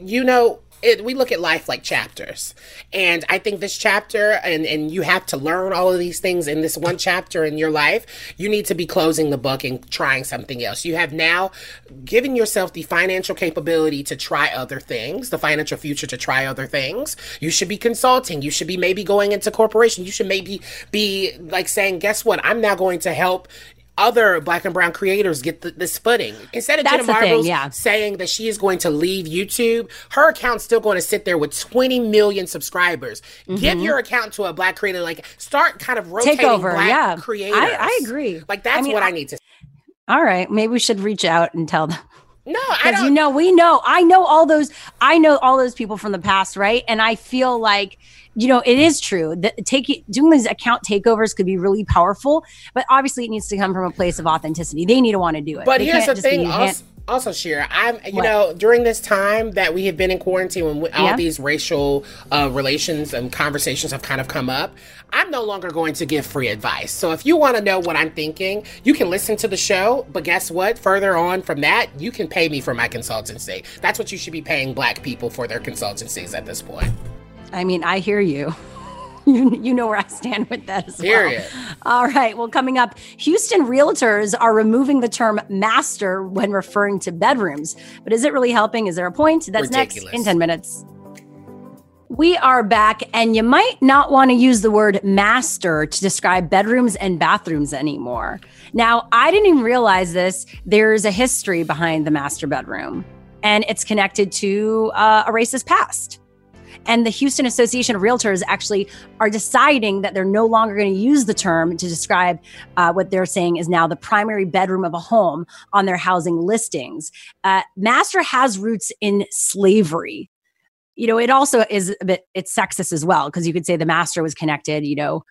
we look at life like chapters. And I think this chapter, and you have to learn all of these things in this one chapter in your life, you need to be closing the book and trying something else. You have now given yourself the financial capability to try other things, the financial future to try other things. You should be consulting. You should be maybe going into corporation. You should maybe be saying, guess what? I'm now going to help other Black and brown creators get this footing. Instead of Jenna Marbles saying that she is going to leave YouTube, her account's still going to sit there with 20 million subscribers. Mm-hmm. Give your account to a Black creator. Start kind of rotating Black creators. I agree. That's what I need to say. All right. Maybe we should reach out and tell them. No, I don't. I know all those people from the past, right? And I feel it is true that doing these account takeovers could be really powerful, but obviously it needs to come from a place of authenticity. They need to want to do it. But here's the thing, also, Shira, during this time that we have been in quarantine, when all these racial relations and conversations have kind of come up, I'm no longer going to give free advice. So if you want to know what I'm thinking, you can listen to the show. But guess what? Further on from that, you can pay me for my consultancy. That's what you should be paying Black people for their consultancies at this point. I mean, I hear you. You know where I stand with that as well. All right. Well, coming up, Houston realtors are removing the term master when referring to bedrooms. But is it really helping? Is there a point? That's ridiculous. Next in 10 minutes. We are back, and you might not want to use the word master to describe bedrooms and bathrooms anymore. Now, I didn't even realize this. There's a history behind the master bedroom, and it's connected to a racist past. And the Houston Association of Realtors actually are deciding that they're no longer going to use the term to describe what they're saying is now the primary bedroom of a home on their housing listings. Master has roots in slavery. it also is it's sexist as well, because you could say the master was connected,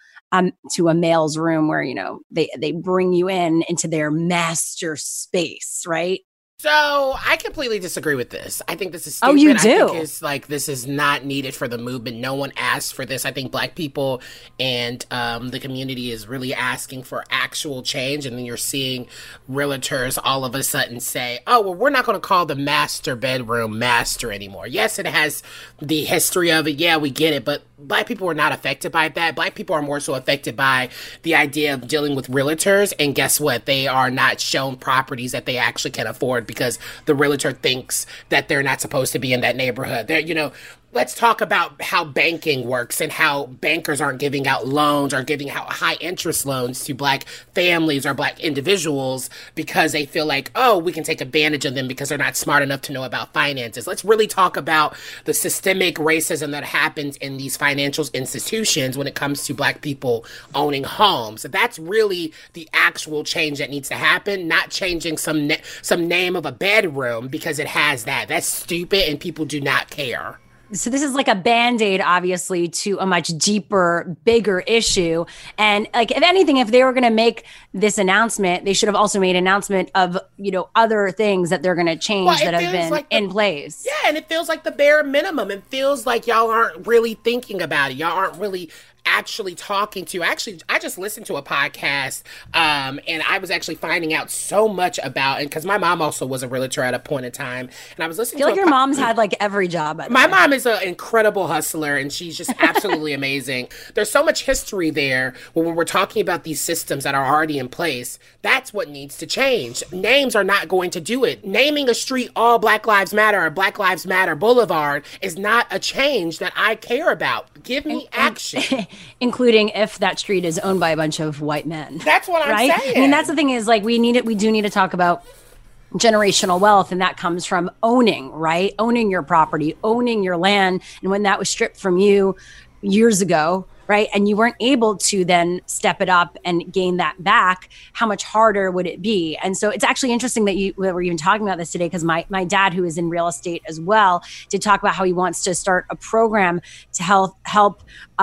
to a male's room where, they bring you into their master space, right? So I completely disagree with this. I think this is stupid. Oh, you do? I think it's like, this is not needed for the movement. No one asked for this. I think Black people and the community is really asking for actual change. And then you're seeing realtors all of a sudden say, oh, well, we're not going to call the master bedroom master anymore. Yes, it has the history of it. Yeah, we get it. But Black people are not affected by that. Black people are more so affected by the idea of dealing with realtors. And guess what? They are not shown properties that they actually can afford, because the realtor thinks that they're not supposed to be in that neighborhood. Let's talk about how banking works and how bankers aren't giving out loans or giving out high interest loans to Black families or Black individuals because they feel like, oh, we can take advantage of them because they're not smart enough to know about finances. Let's really talk about the systemic racism that happens in these financial institutions when it comes to Black people owning homes. That's really the actual change that needs to happen, not changing some name of a bedroom because it has that. That's stupid and people do not care. So this is like a Band-Aid, obviously, to a much deeper, bigger issue. And like, if anything, if they were going to make this announcement, they should have also made an announcement of, other things that they're going to change that have been in place. Yeah, and it feels like the bare minimum. It feels like y'all aren't really thinking about it. Y'all aren't really actually talking to. Actually, I just listened to a podcast, and I was actually finding out so much about, and because my mom also was a realtor at a point in time, and I was listening I feel like your mom's had like every job. My mom is an incredible hustler, and she's just absolutely amazing. There's so much history there when we're talking about these systems that are already in place. That's what needs to change. Names are not going to do it. Naming a street all Black Lives Matter or Black Lives Matter Boulevard is not a change that I care about. Give me action. Including if that street is owned by a bunch of white men. That's what I'm saying. I mean, that's the thing is, like, we do need to talk about generational wealth, and that comes from owning, right? Owning your property, owning your land. And when that was stripped from you years ago, right, and you weren't able to then step it up and gain that back, how much harder would it be? And so it's actually interesting that we're even talking about this today, because my dad, who is in real estate as well, did talk about how he wants to start a program to help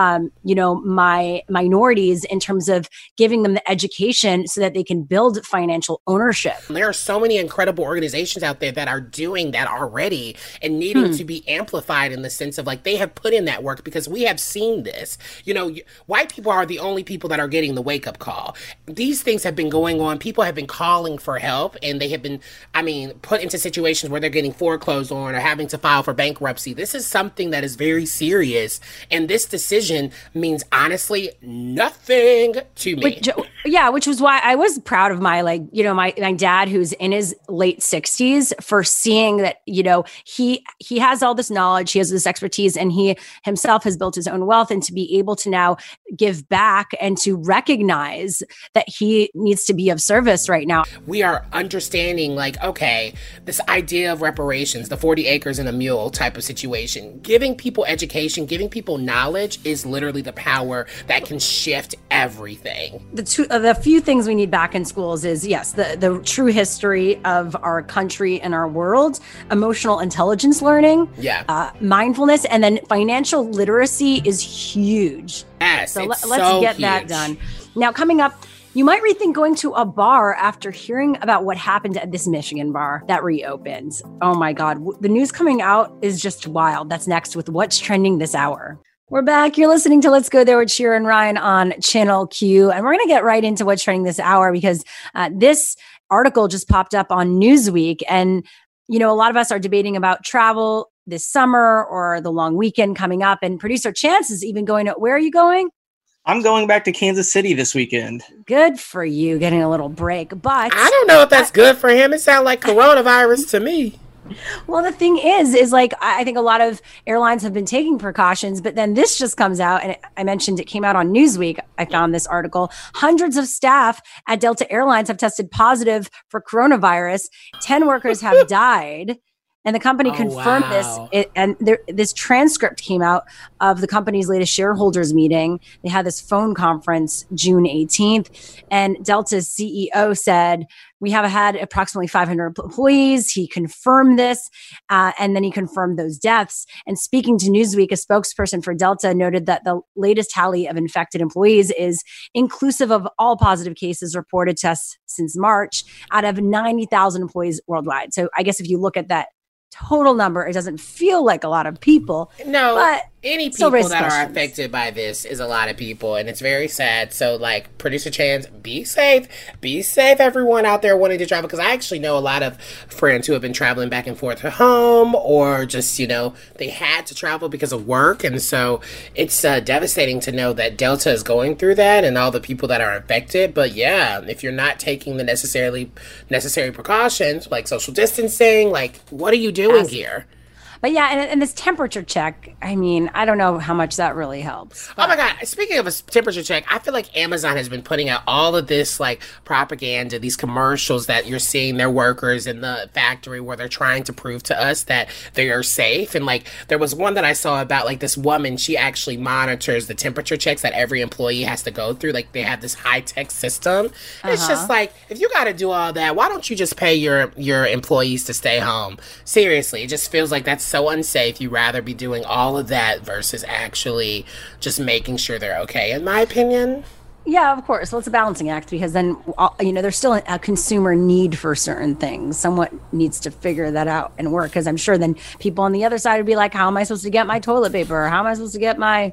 my minorities in terms of giving them the education so that they can build financial ownership. There are so many incredible organizations out there that are doing that already and needing to be amplified in the sense of, like, they have put in that work, because we have seen this. White people are the only people that are getting the wake-up call. These things have been going on. People have been calling for help, and they have been, put into situations where they're getting foreclosed on or having to file for bankruptcy. This is something that is very serious, and this decision means, honestly, nothing to me. Which was why I was proud of my dad, who's in his late 60s, for seeing that, he has all this knowledge, he has this expertise, and he himself has built his own wealth, and to be able to now give back and to recognize that he needs to be of service right now. We are understanding, like, okay, this idea of reparations, the 40 acres and a mule type of situation, giving people education, giving people knowledge is literally the power that can shift everything. The few things we need back in schools is, yes, the true history of our country and our world, emotional intelligence learning, mindfulness, and then financial literacy is huge. Yes, so let's get that done. Now, coming up, you might rethink going to a bar after hearing about what happened at this Michigan bar that reopened. Oh my God, the news coming out is just wild. That's next with What's Trending This Hour. We're back. You're listening to Let's Go There with Shira and Ryan on Channel Q. And we're going to get right into What's Trending This Hour, because this article just popped up on Newsweek. And, a lot of us are debating about travel this summer or the long weekend coming up. And producer Chance is even going to, where are you going? I'm going back to Kansas City this weekend. Good for you, getting a little break. But I don't know if that's good for him. It sounds like coronavirus to me. Well, the thing is like, I think a lot of airlines have been taking precautions, but then this just comes out, and I mentioned it came out on Newsweek. I found this article. Hundreds of staff at Delta Airlines have tested positive for coronavirus. 10 workers have died. And the company confirmed this. This transcript came out of the company's latest shareholders meeting. They had this phone conference June 18th. And Delta's CEO said, we have had approximately 500 employees. He confirmed this. And then he confirmed those deaths. And speaking to Newsweek, a spokesperson for Delta noted that the latest tally of infected employees is inclusive of all positive cases reported to us since March out of 90,000 employees worldwide. So I guess if you look at that total number, it doesn't feel like a lot of people. No, but any people that are affected by this is a lot of people, and it's very sad. So, like, Producer Chance, be safe, everyone out there wanting to travel, because I actually know a lot of friends who have been traveling back and forth to home, or just, they had to travel because of work, and so it's devastating to know that Delta is going through that and all the people that are affected. But yeah, if you're not taking the necessary precautions, like social distancing, like, what are you doing here? But yeah, and this temperature check, I mean, I don't know how much that really helps. Oh my God. Speaking of a temperature check, I feel like Amazon has been putting out all of this like propaganda, these commercials that you're seeing their workers in the factory where they're trying to prove to us that they are safe. And like, there was one that I saw about like this woman, she actually monitors the temperature checks that every employee has to go through. Like, they have this high-tech system. It's just like, if you got to do all that, why don't you just pay your employees to stay home? Seriously, it just feels like that's so unsafe. You'd rather be doing all of that versus actually just making sure they're okay, in my opinion. Yeah, of course. Well, it's a balancing act, because then, there's still a consumer need for certain things. Someone needs to figure that out and work, because I'm sure then people on the other side would be like, how am I supposed to get my toilet paper? Or how am I supposed to get my,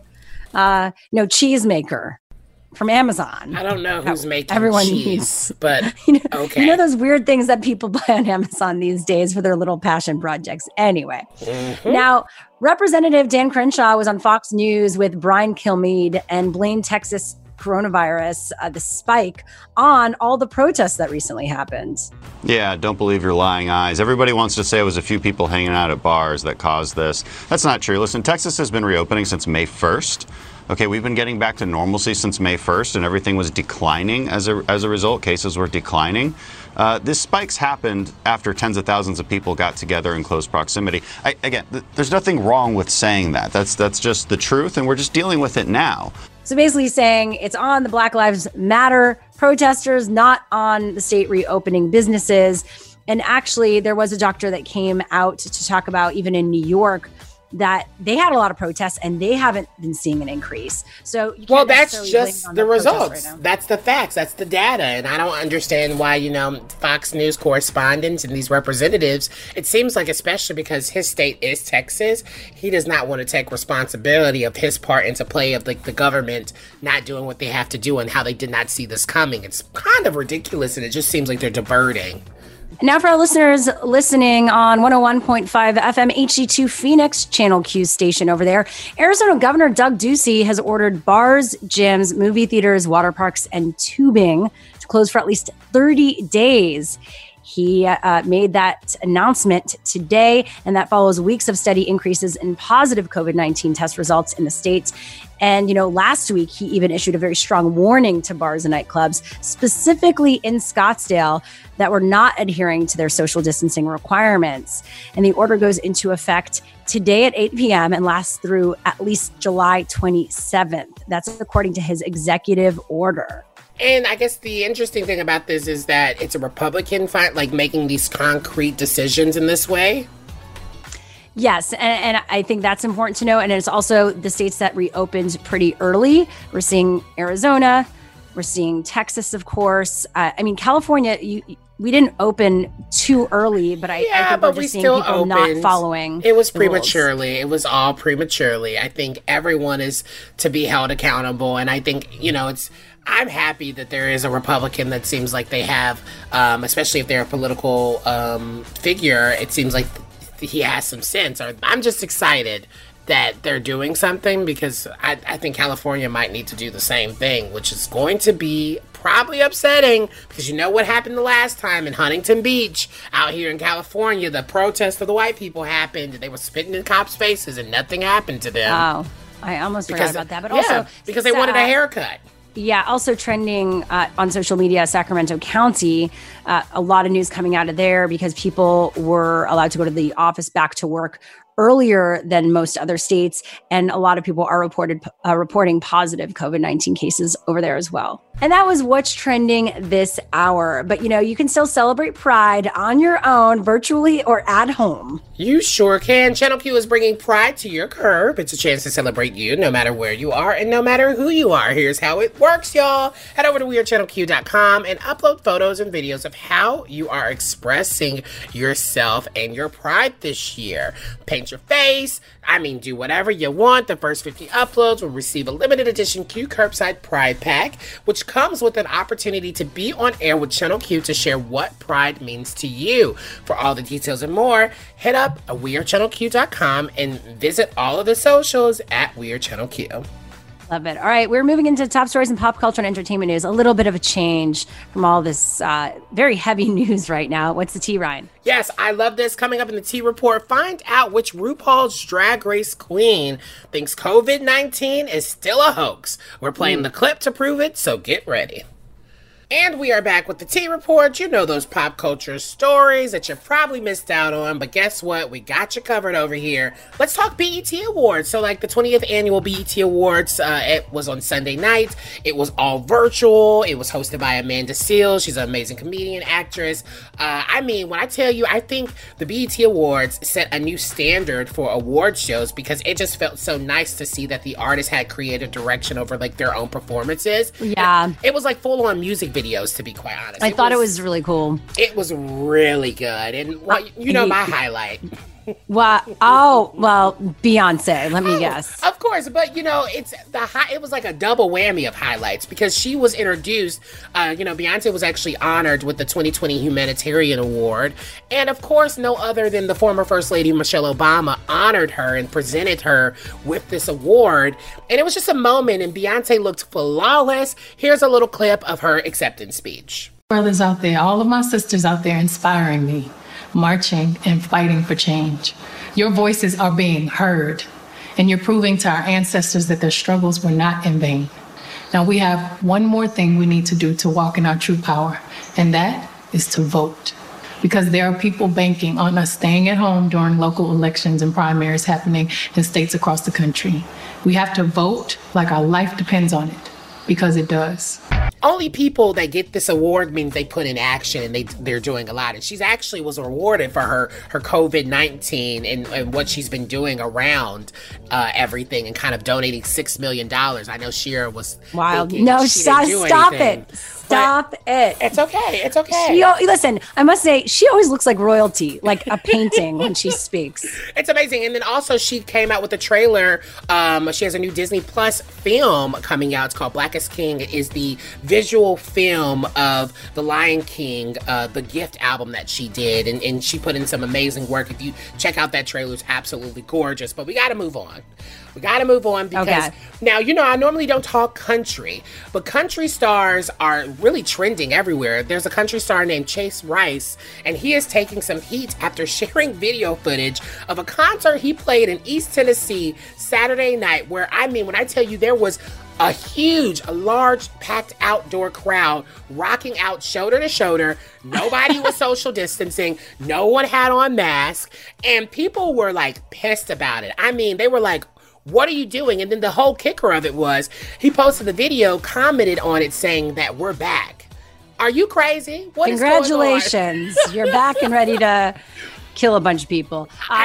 cheese maker from Amazon? I don't know who's making everyone cheese, needs, but okay. You know those weird things that people buy on Amazon these days for their little passion projects. Anyway, Now, Representative Dan Crenshaw was on Fox News with Brian Kilmeade and blamed Texas coronavirus, the spike, on all the protests that recently happened. Yeah, don't believe your lying eyes. Everybody wants to say it was a few people hanging out at bars that caused this. That's not true. Listen, Texas has been reopening since May 1st. Okay, we've been getting back to normalcy since May 1st, and everything was declining as a result. Cases were declining. This spikes happened after tens of thousands of people got together in close proximity. There's nothing wrong with saying that. That's just the truth, and we're just dealing with it now. So basically saying it's on the Black Lives Matter protesters, not on the state reopening businesses. And actually, there was a doctor that came out to talk about, even in New York, that they had a lot of protests and they haven't been seeing an increase. So, that's just the results. Right, that's the facts. That's the data. And I don't understand why, Fox News correspondents and these representatives, it seems like, especially because his state is Texas, he does not want to take responsibility of his part into play of like the government not doing what they have to do and how they did not see this coming. It's kind of ridiculous, and it just seems like they're diverting. Now, for our listeners listening on 101.5 FM HD2 Phoenix Channel Q station over there, Arizona Governor Doug Ducey has ordered bars, gyms, movie theaters, water parks, and tubing to close for at least 30 days. He made that announcement today, and that follows weeks of steady increases in positive COVID-19 test results in the states. And, last week, he even issued a very strong warning to bars and nightclubs, specifically in Scottsdale, that were not adhering to their social distancing requirements. And the order goes into effect today at 8 p.m. and lasts through at least July 27th. That's according to his executive order. And I guess the interesting thing about this is that it's a Republican fight, like making these concrete decisions in this way. Yes, and I think that's important to know. And it's also the states that reopened pretty early. We're seeing Arizona. We're seeing Texas, of course. California, we didn't open too early, but I think we're just seeing people opened. Not following. It was prematurely. It was all prematurely. I think everyone is to be held accountable. And I think, I'm happy that there is a Republican that seems like they have, especially if they're a political figure, it seems like he has some sense. I'm just excited that they're doing something, because I think California might need to do the same thing, which is going to be probably upsetting, because you know what happened the last time in Huntington Beach out here in California. The protest of the white people happened. They were spitting in cops' faces and nothing happened to them. Wow. I almost forgot about that. But also, because they wanted a haircut. Yeah, also trending on social media, Sacramento County, a lot of news coming out of there because people were allowed to go to the office back to work earlier than most other states. And a lot of people are reporting positive COVID-19 cases over there as well. And that was what's trending this hour. But, you can still celebrate Pride on your own, virtually or at home. You sure can. Channel Q is bringing Pride to your curb. It's a chance to celebrate you no matter where you are and no matter who you are. Here's how it works, y'all. Head over to WeAreChannelQ.com and upload photos and videos of how you are expressing yourself and your Pride this year. Paint your face. Do whatever you want. The first 50 uploads will receive a limited edition Q Curbside Pride Pack, which comes with an opportunity to be on air with Channel Q to share what Pride means to you. For all the details and more, head up WeAreChannelQ.com and visit all of the socials at WeAreChannelQ. Love it. All right, we're moving into top stories and pop culture and entertainment news. A little bit of a change from all this very heavy news right now. What's the tea, Ryan? Yes, I love this. Coming up in the Tea Report, find out which RuPaul's Drag Race queen thinks COVID-19 is still a hoax. We're playing the clip to prove it, so get ready. And we are back with the Tea Report. You know those pop culture stories that you probably missed out on, but guess what? We got you covered over here. Let's talk BET Awards. So the 20th Annual BET Awards, it was on Sunday night. It was all virtual. It was hosted by Amanda Seales. She's an amazing comedian, actress. When I tell you, I think the BET Awards set a new standard for award shows because it just felt so nice to see that the artists had creative direction over their own performances. Yeah. It was full on music videos, to be quite honest. I thought it was really cool. It was really good. And my highlight. What? Oh, well, Beyonce, let me guess. Of course, but it was like a double whammy of highlights because she was introduced, Beyonce was actually honored with the 2020 Humanitarian Award. And of course, no other than the former First Lady Michelle Obama honored her and presented her with this award. And it was just a moment and Beyonce looked flawless. Here's a little clip of her acceptance speech. Brothers out there, all of my sisters out there inspiring me, marching and fighting for change. Your voices are being heard, and you're proving to our ancestors that their struggles were not in vain. Now we have one more thing we need to do to walk in our true power, and that is to vote. Because there are people banking on us staying at home during local elections and primaries happening in states across the country. We have to vote like our life depends on it, because it does. Only people that get this award means they put in action and they're doing a lot. And she's actually was rewarded for her COVID-19 and what she's been doing around everything and kind of donating $6 million. I know Shira was wild. No, stop it. Stop it. It's okay. It's okay. Listen, I must say, she always looks like royalty, like a painting when she speaks. It's amazing. And then also she came out with a trailer. She has a new Disney Plus film coming out. It's called Black is King. It is the visual film of The Lion King, the Gift album that she did. And she put in some amazing work. If you check out that trailer, it's absolutely gorgeous. But we got to move on. Because now, I normally don't talk country, but country stars are really trending everywhere. There's a country star named Chase Rice, and he is taking some heat after sharing video footage of a concert he played in East Tennessee Saturday night, where, when I tell you there was a large, packed outdoor crowd rocking out shoulder to shoulder. Nobody was social distancing. No one had on masks, and people were pissed about it. They were like, what are you doing? And then the whole kicker of it was he posted the video, commented on it saying that we're back. Are you crazy? Congratulations. You're back and ready to kill a bunch of people. I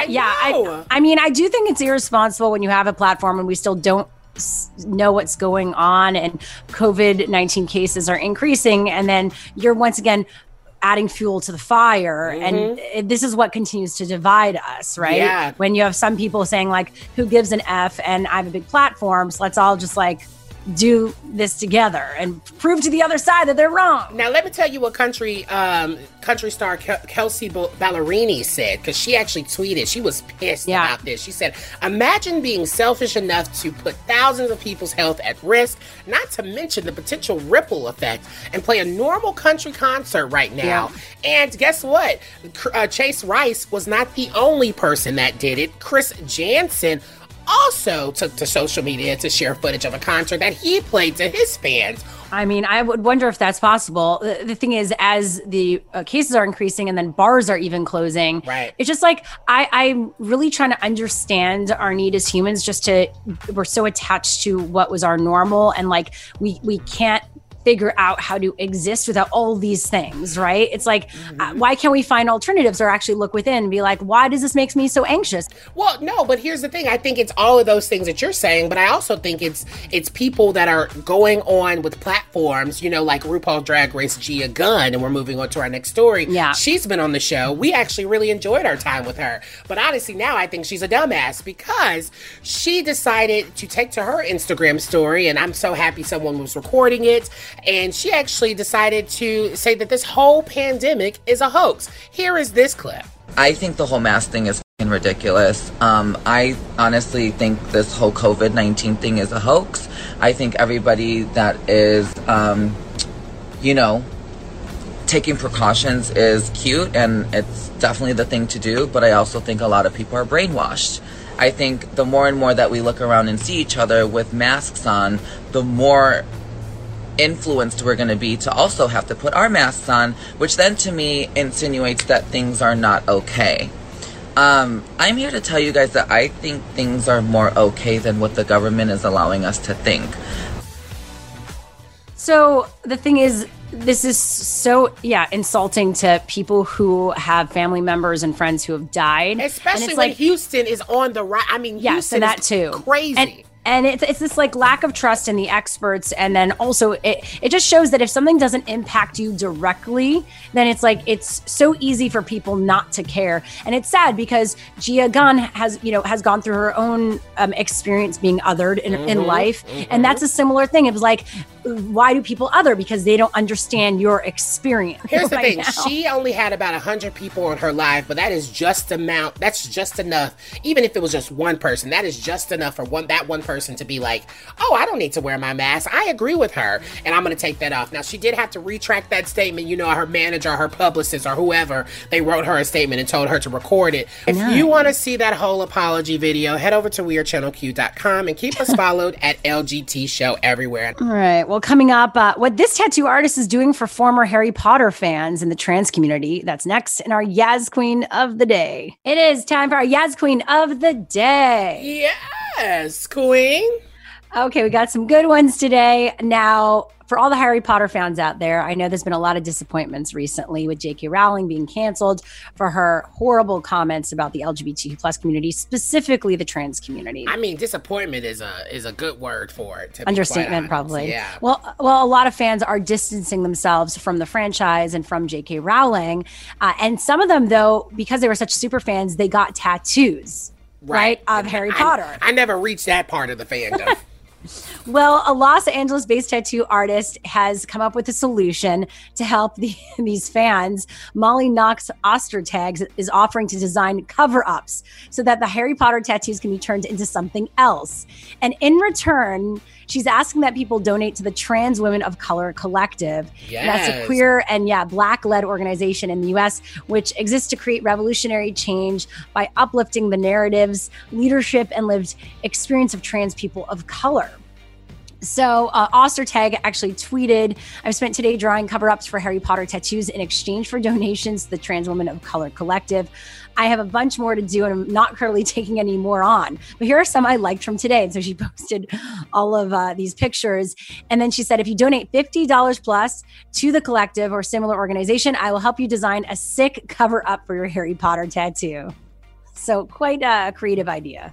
do think it's irresponsible when you have a platform and we still don't know what's going on and COVID-19 cases are increasing. And then you're once again adding fuel to the fire. Mm-hmm. And this is what continues to divide us, right? Yeah. When you have some people saying who gives an F, and I have a big platform, so let's all just do this together and prove to the other side that they're wrong. Now, let me tell you what country star Kelsey Ballerini said, because she actually tweeted. She was pissed about this. She said, imagine being selfish enough to put thousands of people's health at risk, not to mention the potential ripple effect, and play a normal country concert right now. Yeah. And guess what? Chase Rice was not the only person that did it. Chris Jansen also took to social media to share footage of a concert that he played to his fans. I mean, I would wonder if that's possible. The thing is, as the cases are increasing and then bars are even closing, right? It's just like I'm really trying to understand our need as humans. We're so attached to what was our normal, and like we can't figure out how to exist without all these things, right? It's like, why can't we find alternatives or actually look within and be like, why does this make me so anxious? Well, no, but here's the thing. I think it's all of those things that you're saying, but I also think it's people that are going on with platforms, you know, like RuPaul's Drag Race Gia Gunn, and we're moving on to our next story. Yeah. She's been on the show. We actually really enjoyed our time with her. But honestly, now I think she's a dumbass because she decided to take to her Instagram story, and I'm so happy someone was recording it, and she actually decided to say that this whole pandemic is a hoax. Here is this clip. I think the whole mask thing is f***ing ridiculous. I honestly think this whole COVID-19 thing is a hoax. I think everybody that is, taking precautions is cute, and it's definitely the thing to do, but I also think a lot of people are brainwashed. I think the more and more that we look around and see each other with masks on, the more influenced we're going to be to also have to put our masks on, which then to me insinuates that things are not okay. I'm here to tell you guys that I think things are more okay than what the government is allowing us to think. So the thing is, this is so, insulting to people who have family members and friends who have died. Especially when Houston is on the right. I mean, Houston that is too. Crazy. And it's this like lack of trust in the experts. And then also it just shows that if something doesn't impact you directly, then it's like, it's so easy for people not to care. And it's sad because Gia Gunn has gone through her own experience being othered in life. And that's a similar thing. It was like, why do people other? Because they don't understand your experience. Here's the thing. She only had about 100 people on her live, but that is just that's just enough. Even if it was just one person, that is just enough for that one person to be like, oh, I don't need to wear my mask. I agree with her, and I'm going to take that off. Now, she did have to retract that statement. You know, her manager, her publicist, or whoever, they wrote her a statement and told her to record it. If you want to see that whole apology video, head over to WeAreChannelQ.com and keep us followed at LGT Show everywhere. All right. Well, coming up, what this tattoo artist is doing for former Harry Potter fans in the trans community. That's next in our Yaz Queen of the Day. It is time for our Yaz Queen of the Day. Yes, Queen. Okay, we got some good ones today. Now, for all the Harry Potter fans out there, I know there's been a lot of disappointments recently with J.K. Rowling being canceled for her horrible comments about the LGBTQ plus community, specifically the trans community. I mean, disappointment is a good word for it. Understatement, probably. Yeah. Well, a lot of fans are distancing themselves from the franchise and from J.K. Rowling, and some of them, though, because they were such super fans, they got tattoos, right, of Harry Potter. I never reached that part of the fandom. Well, a Los Angeles-based tattoo artist has come up with a solution to help these fans. Molly Knox Ostertag is offering to design cover-ups so that the Harry Potter tattoos can be turned into something else. And in return, she's asking that people donate to the Trans Women of Color Collective. Yes. And that's a queer and Black-led organization in the U.S., which exists to create revolutionary change by uplifting the narratives, leadership, and lived experience of trans people of color. So Ostertag actually tweeted, I've spent today drawing cover-ups for Harry Potter tattoos in exchange for donations to the Trans Women of Color Collective. I have a bunch more to do and I'm not currently taking any more on. But here are some I liked from today. And so she posted all of these pictures. And then she said, if you donate $50 plus to the collective or similar organization, I will help you design a sick cover-up for your Harry Potter tattoo. So quite a creative idea.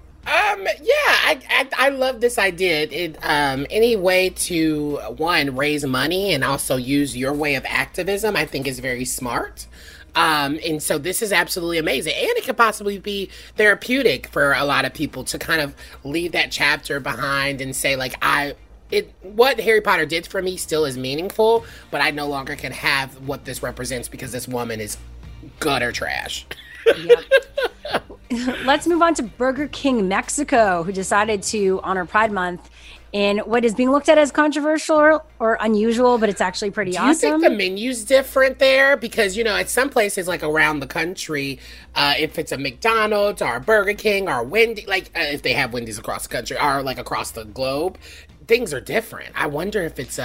I love this idea. Any way to, one, raise money and also use your way of activism, I think is very smart. And so this is absolutely amazing. And it could possibly be therapeutic for a lot of people to kind of leave that chapter behind and say, like, what Harry Potter did for me still is meaningful, but I no longer can have what this represents because this woman is gutter trash. Yep. Let's move on to Burger King Mexico, who decided to honor Pride Month in what is being looked at as controversial or unusual, but it's actually pretty awesome. Do you think the menu's different there? Because, at some places like around the country, if it's a McDonald's or a Burger King or a Wendy's, if they have Wendy's across the country or like across the globe, things are different. I wonder if it's,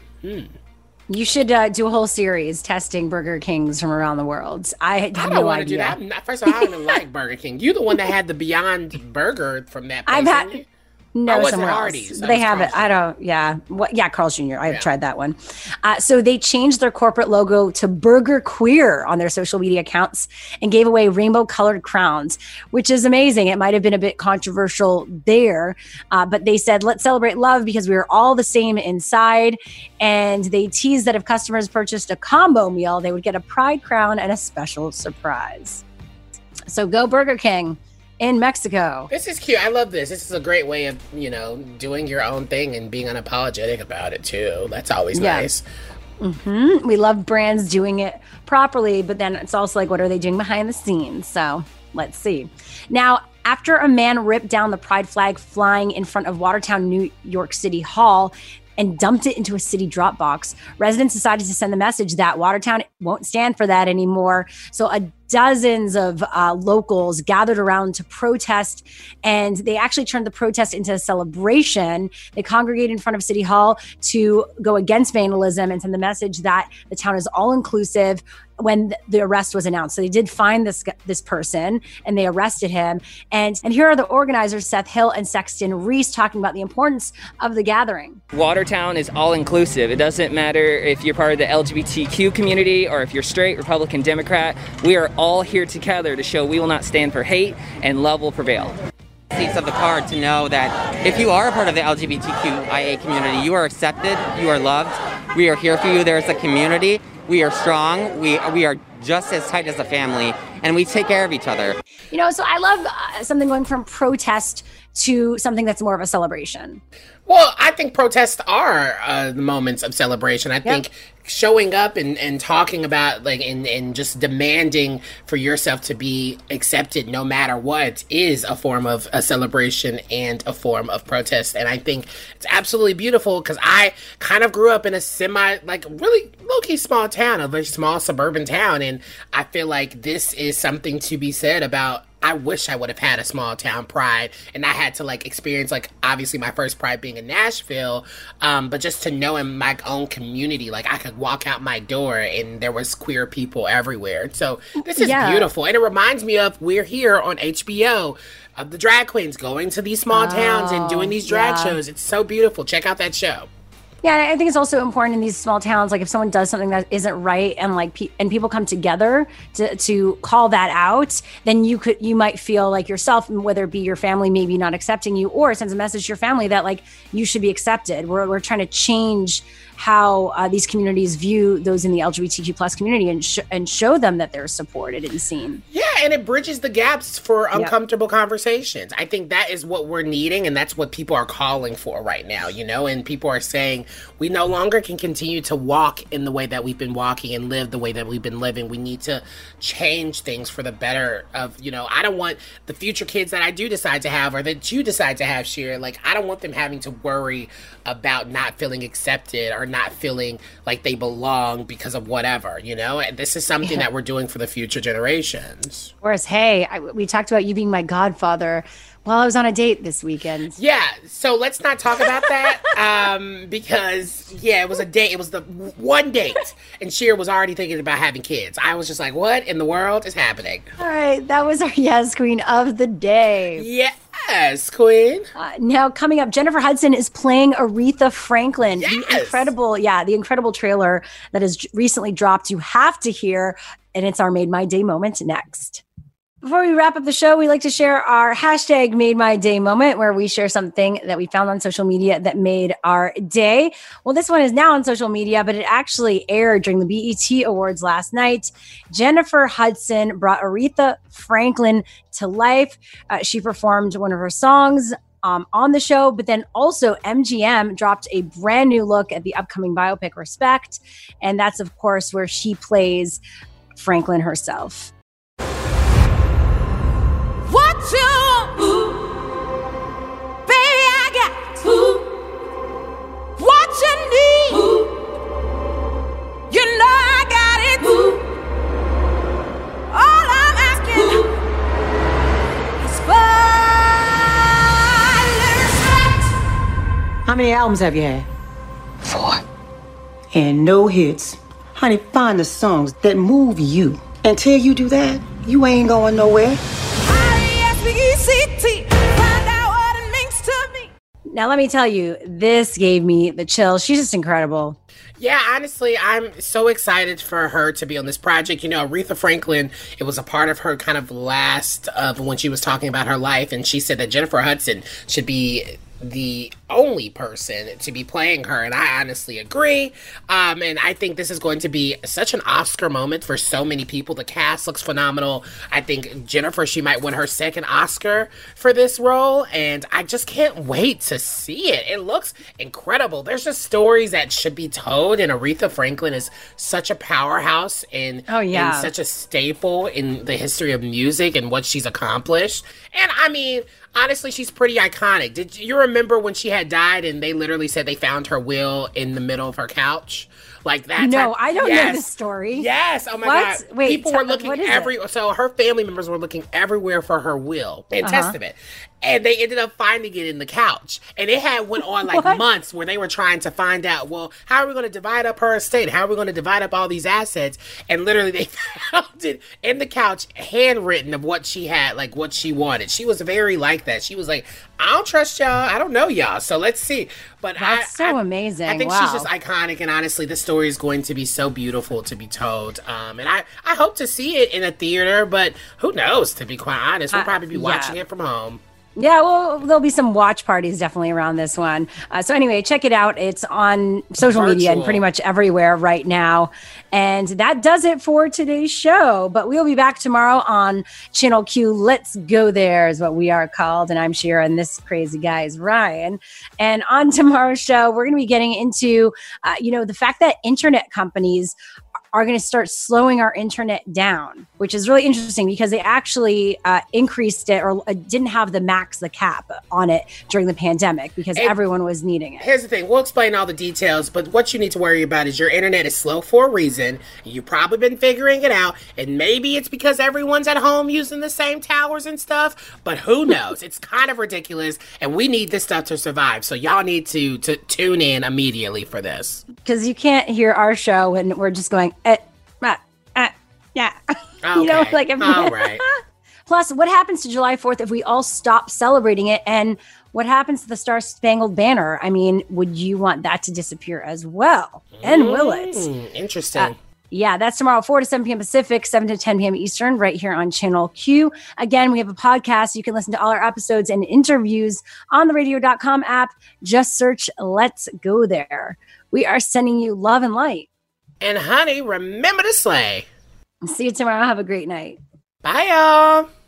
You should do a whole series testing Burger Kings from around the world. I don't want to do that. First of all, I don't even like Burger King. You're the one that had the Beyond Burger from that place. Somewhere else. They have it. I don't. Yeah. Carl's Jr. I've tried that one. So they changed their corporate logo to Burger Queer on their social media accounts and gave away rainbow colored crowns, which is amazing. It might have been a bit controversial there, but they said, let's celebrate love because we are all the same inside. And they teased that if customers purchased a combo meal, they would get a pride crown and a special surprise. So go Burger King in Mexico. This is cute. I love this. This is a great way of, doing your own thing and being unapologetic about it too. That's always nice. Mm-hmm. We love brands doing it properly, but then it's also like, what are they doing behind the scenes? So let's see. Now, after a man ripped down the pride flag flying in front of Watertown, New York City Hall, and dumped it into a city drop box, residents decided to send the message that Watertown won't stand for that anymore. So dozens of locals gathered around to protest, and they actually turned the protest into a celebration. They congregated in front of City Hall to go against vandalism and send the message that the town is all inclusive when the arrest was announced. So they did find this person and they arrested him. And here are the organizers, Seth Hill and Sexton Reese, talking about the importance of the gathering. Watertown is all inclusive. It doesn't matter if you're part of the LGBTQ community or if you're straight, Republican, Democrat. We are all here together to show we will not stand for hate and love will prevail. Seats of the card to know that if you are a part of the LGBTQIA community, you are accepted, you are loved, we are here for you. There's a community, we are strong, we are just as tight as a family, and we take care of each other. So I love something going from protest to something that's more of a celebration. Well, I think protests are moments of celebration. I think showing up and talking about and just demanding for yourself to be accepted no matter what is a form of a celebration and a form of protest. And I think it's absolutely beautiful because I kind of grew up in a really low-key small town, a very small suburban town. And I feel like this is something to be said about. I wish I would have had a small town pride and I had to experience obviously my first pride being in Nashville, but just to know in my own community, I could walk out my door and there was queer people everywhere. So this is beautiful. And it reminds me of we're here on HBO of the drag queens going to these small towns and doing these drag shows. It's so beautiful. Check out that show. Yeah, I think it's also important in these small towns, if someone does something that isn't right and and people come together to call that out, then you might feel like yourself, whether it be your family maybe not accepting you, or it sends a message to your family that you should be accepted. We're trying to change how these communities view those in the LGBTQ plus community and show them that they're supported and seen. Yeah, and it bridges the gaps for uncomfortable conversations. I think that is what we're needing, and that's what people are calling for right now, and people are saying we no longer can continue to walk in the way that we've been walking and live the way that we've been living. We need to change things for the better of, I don't want the future kids that I do decide to have or that you decide to have, Shira, I don't want them having to worry about not feeling accepted or not feeling like they belong because of whatever, And this is something that we're doing for the future generations. Whereas, we talked about you being my godfather while I was on a date this weekend. Yeah, so let's not talk about that because, it was a date. It was the one date, and Shira was already thinking about having kids. I was just like, what in the world is happening? All right, that was our Yes Queen of the day. Yes, Queen. Now, coming up, Jennifer Hudson is playing Aretha Franklin. Yes. The incredible trailer that has recently dropped. You have to hear, and it's our Made My Day moment next. Before we wrap up the show, we like to share our hashtag Made My Day moment, where we share something that we found on social media that made our day. Well, this one is now on social media, but it actually aired during the BET Awards last night. Jennifer Hudson brought Aretha Franklin to life. She performed one of her songs on the show, but then also MGM dropped a brand new look at the upcoming biopic Respect. And that's, of course, where she plays Franklin herself. What you want, ooh, baby, I got, ooh, How many albums have you had? 4. And no hits. Honey, find the songs that move you. Until you do that, you ain't going nowhere. Now, let me tell you, this gave me the chills. She's just incredible. Yeah, honestly, I'm so excited for her to be on this project. You know, Aretha Franklin, it was a part of her kind of last of when she was talking about her life, and she said that Jennifer Hudson should be the only person to be playing her, and I honestly agree. And I think this is going to be such an Oscar moment for so many people. The cast looks phenomenal. I think Jennifer, she might win her second Oscar for this role, and I just can't wait to see it. It looks incredible. There's just stories that should be told, and Aretha Franklin is such a powerhouse and such a staple in the history of music and what she's accomplished. And I mean, honestly, she's pretty iconic. Did you remember when she had died and they literally said they found her will in the middle of her couch? Like that? No, I don't know this story. Yes. Oh my God. Wait, people were looking so her family members were looking everywhere for her will and testament. And they ended up finding it in the couch. And it went on like months where they were trying to find out, well, how are we going to divide up her estate? How are we going to divide up all these assets? And literally they found it in the couch, handwritten of what she had, like what she wanted. She was very like that. She was like, I don't trust y'all. I don't know y'all. So let's see. But that's so amazing. I think she's just iconic. And honestly, the story is going to be so beautiful to be told. And I hope to see it in a theater, but who knows, to be quite honest. We'll probably be watching it from home. Yeah, well, there'll be some watch parties definitely around this one. So anyway, check it out. It's on social media and pretty much everywhere right now. And that does it for today's show. But we'll be back tomorrow on Channel Q. Let's Go There is what we are called. And I'm Shira, and this crazy guy is Ryan. And on tomorrow's show, we're going to be getting into, the fact that internet companies are going to start slowing our internet down, which is really interesting because they actually increased it or didn't have the cap on it during the pandemic because everyone was needing it. Here's the thing. We'll explain all the details, but what you need to worry about is your internet is slow for a reason. You've probably been figuring it out, and maybe it's because everyone's at home using the same towers and stuff, but who knows? It's kind of ridiculous, and we need this stuff to survive, so y'all need to tune in immediately for this. Because you can't hear our show when we're just going, yeah. Okay. All right. Plus, what happens to July 4th if we all stop celebrating it? And what happens to the Star-Spangled Banner? I mean, would you want that to disappear as well? And will it? Interesting. Yeah, that's tomorrow, 4 to 7 p.m. Pacific, 7 to 10 p.m. Eastern, right here on Channel Q. Again, we have a podcast. You can listen to all our episodes and interviews on the radio.com app. Just search Let's Go There. We are sending you love and light. And honey, remember to slay. See you tomorrow. Have a great night. Bye, y'all.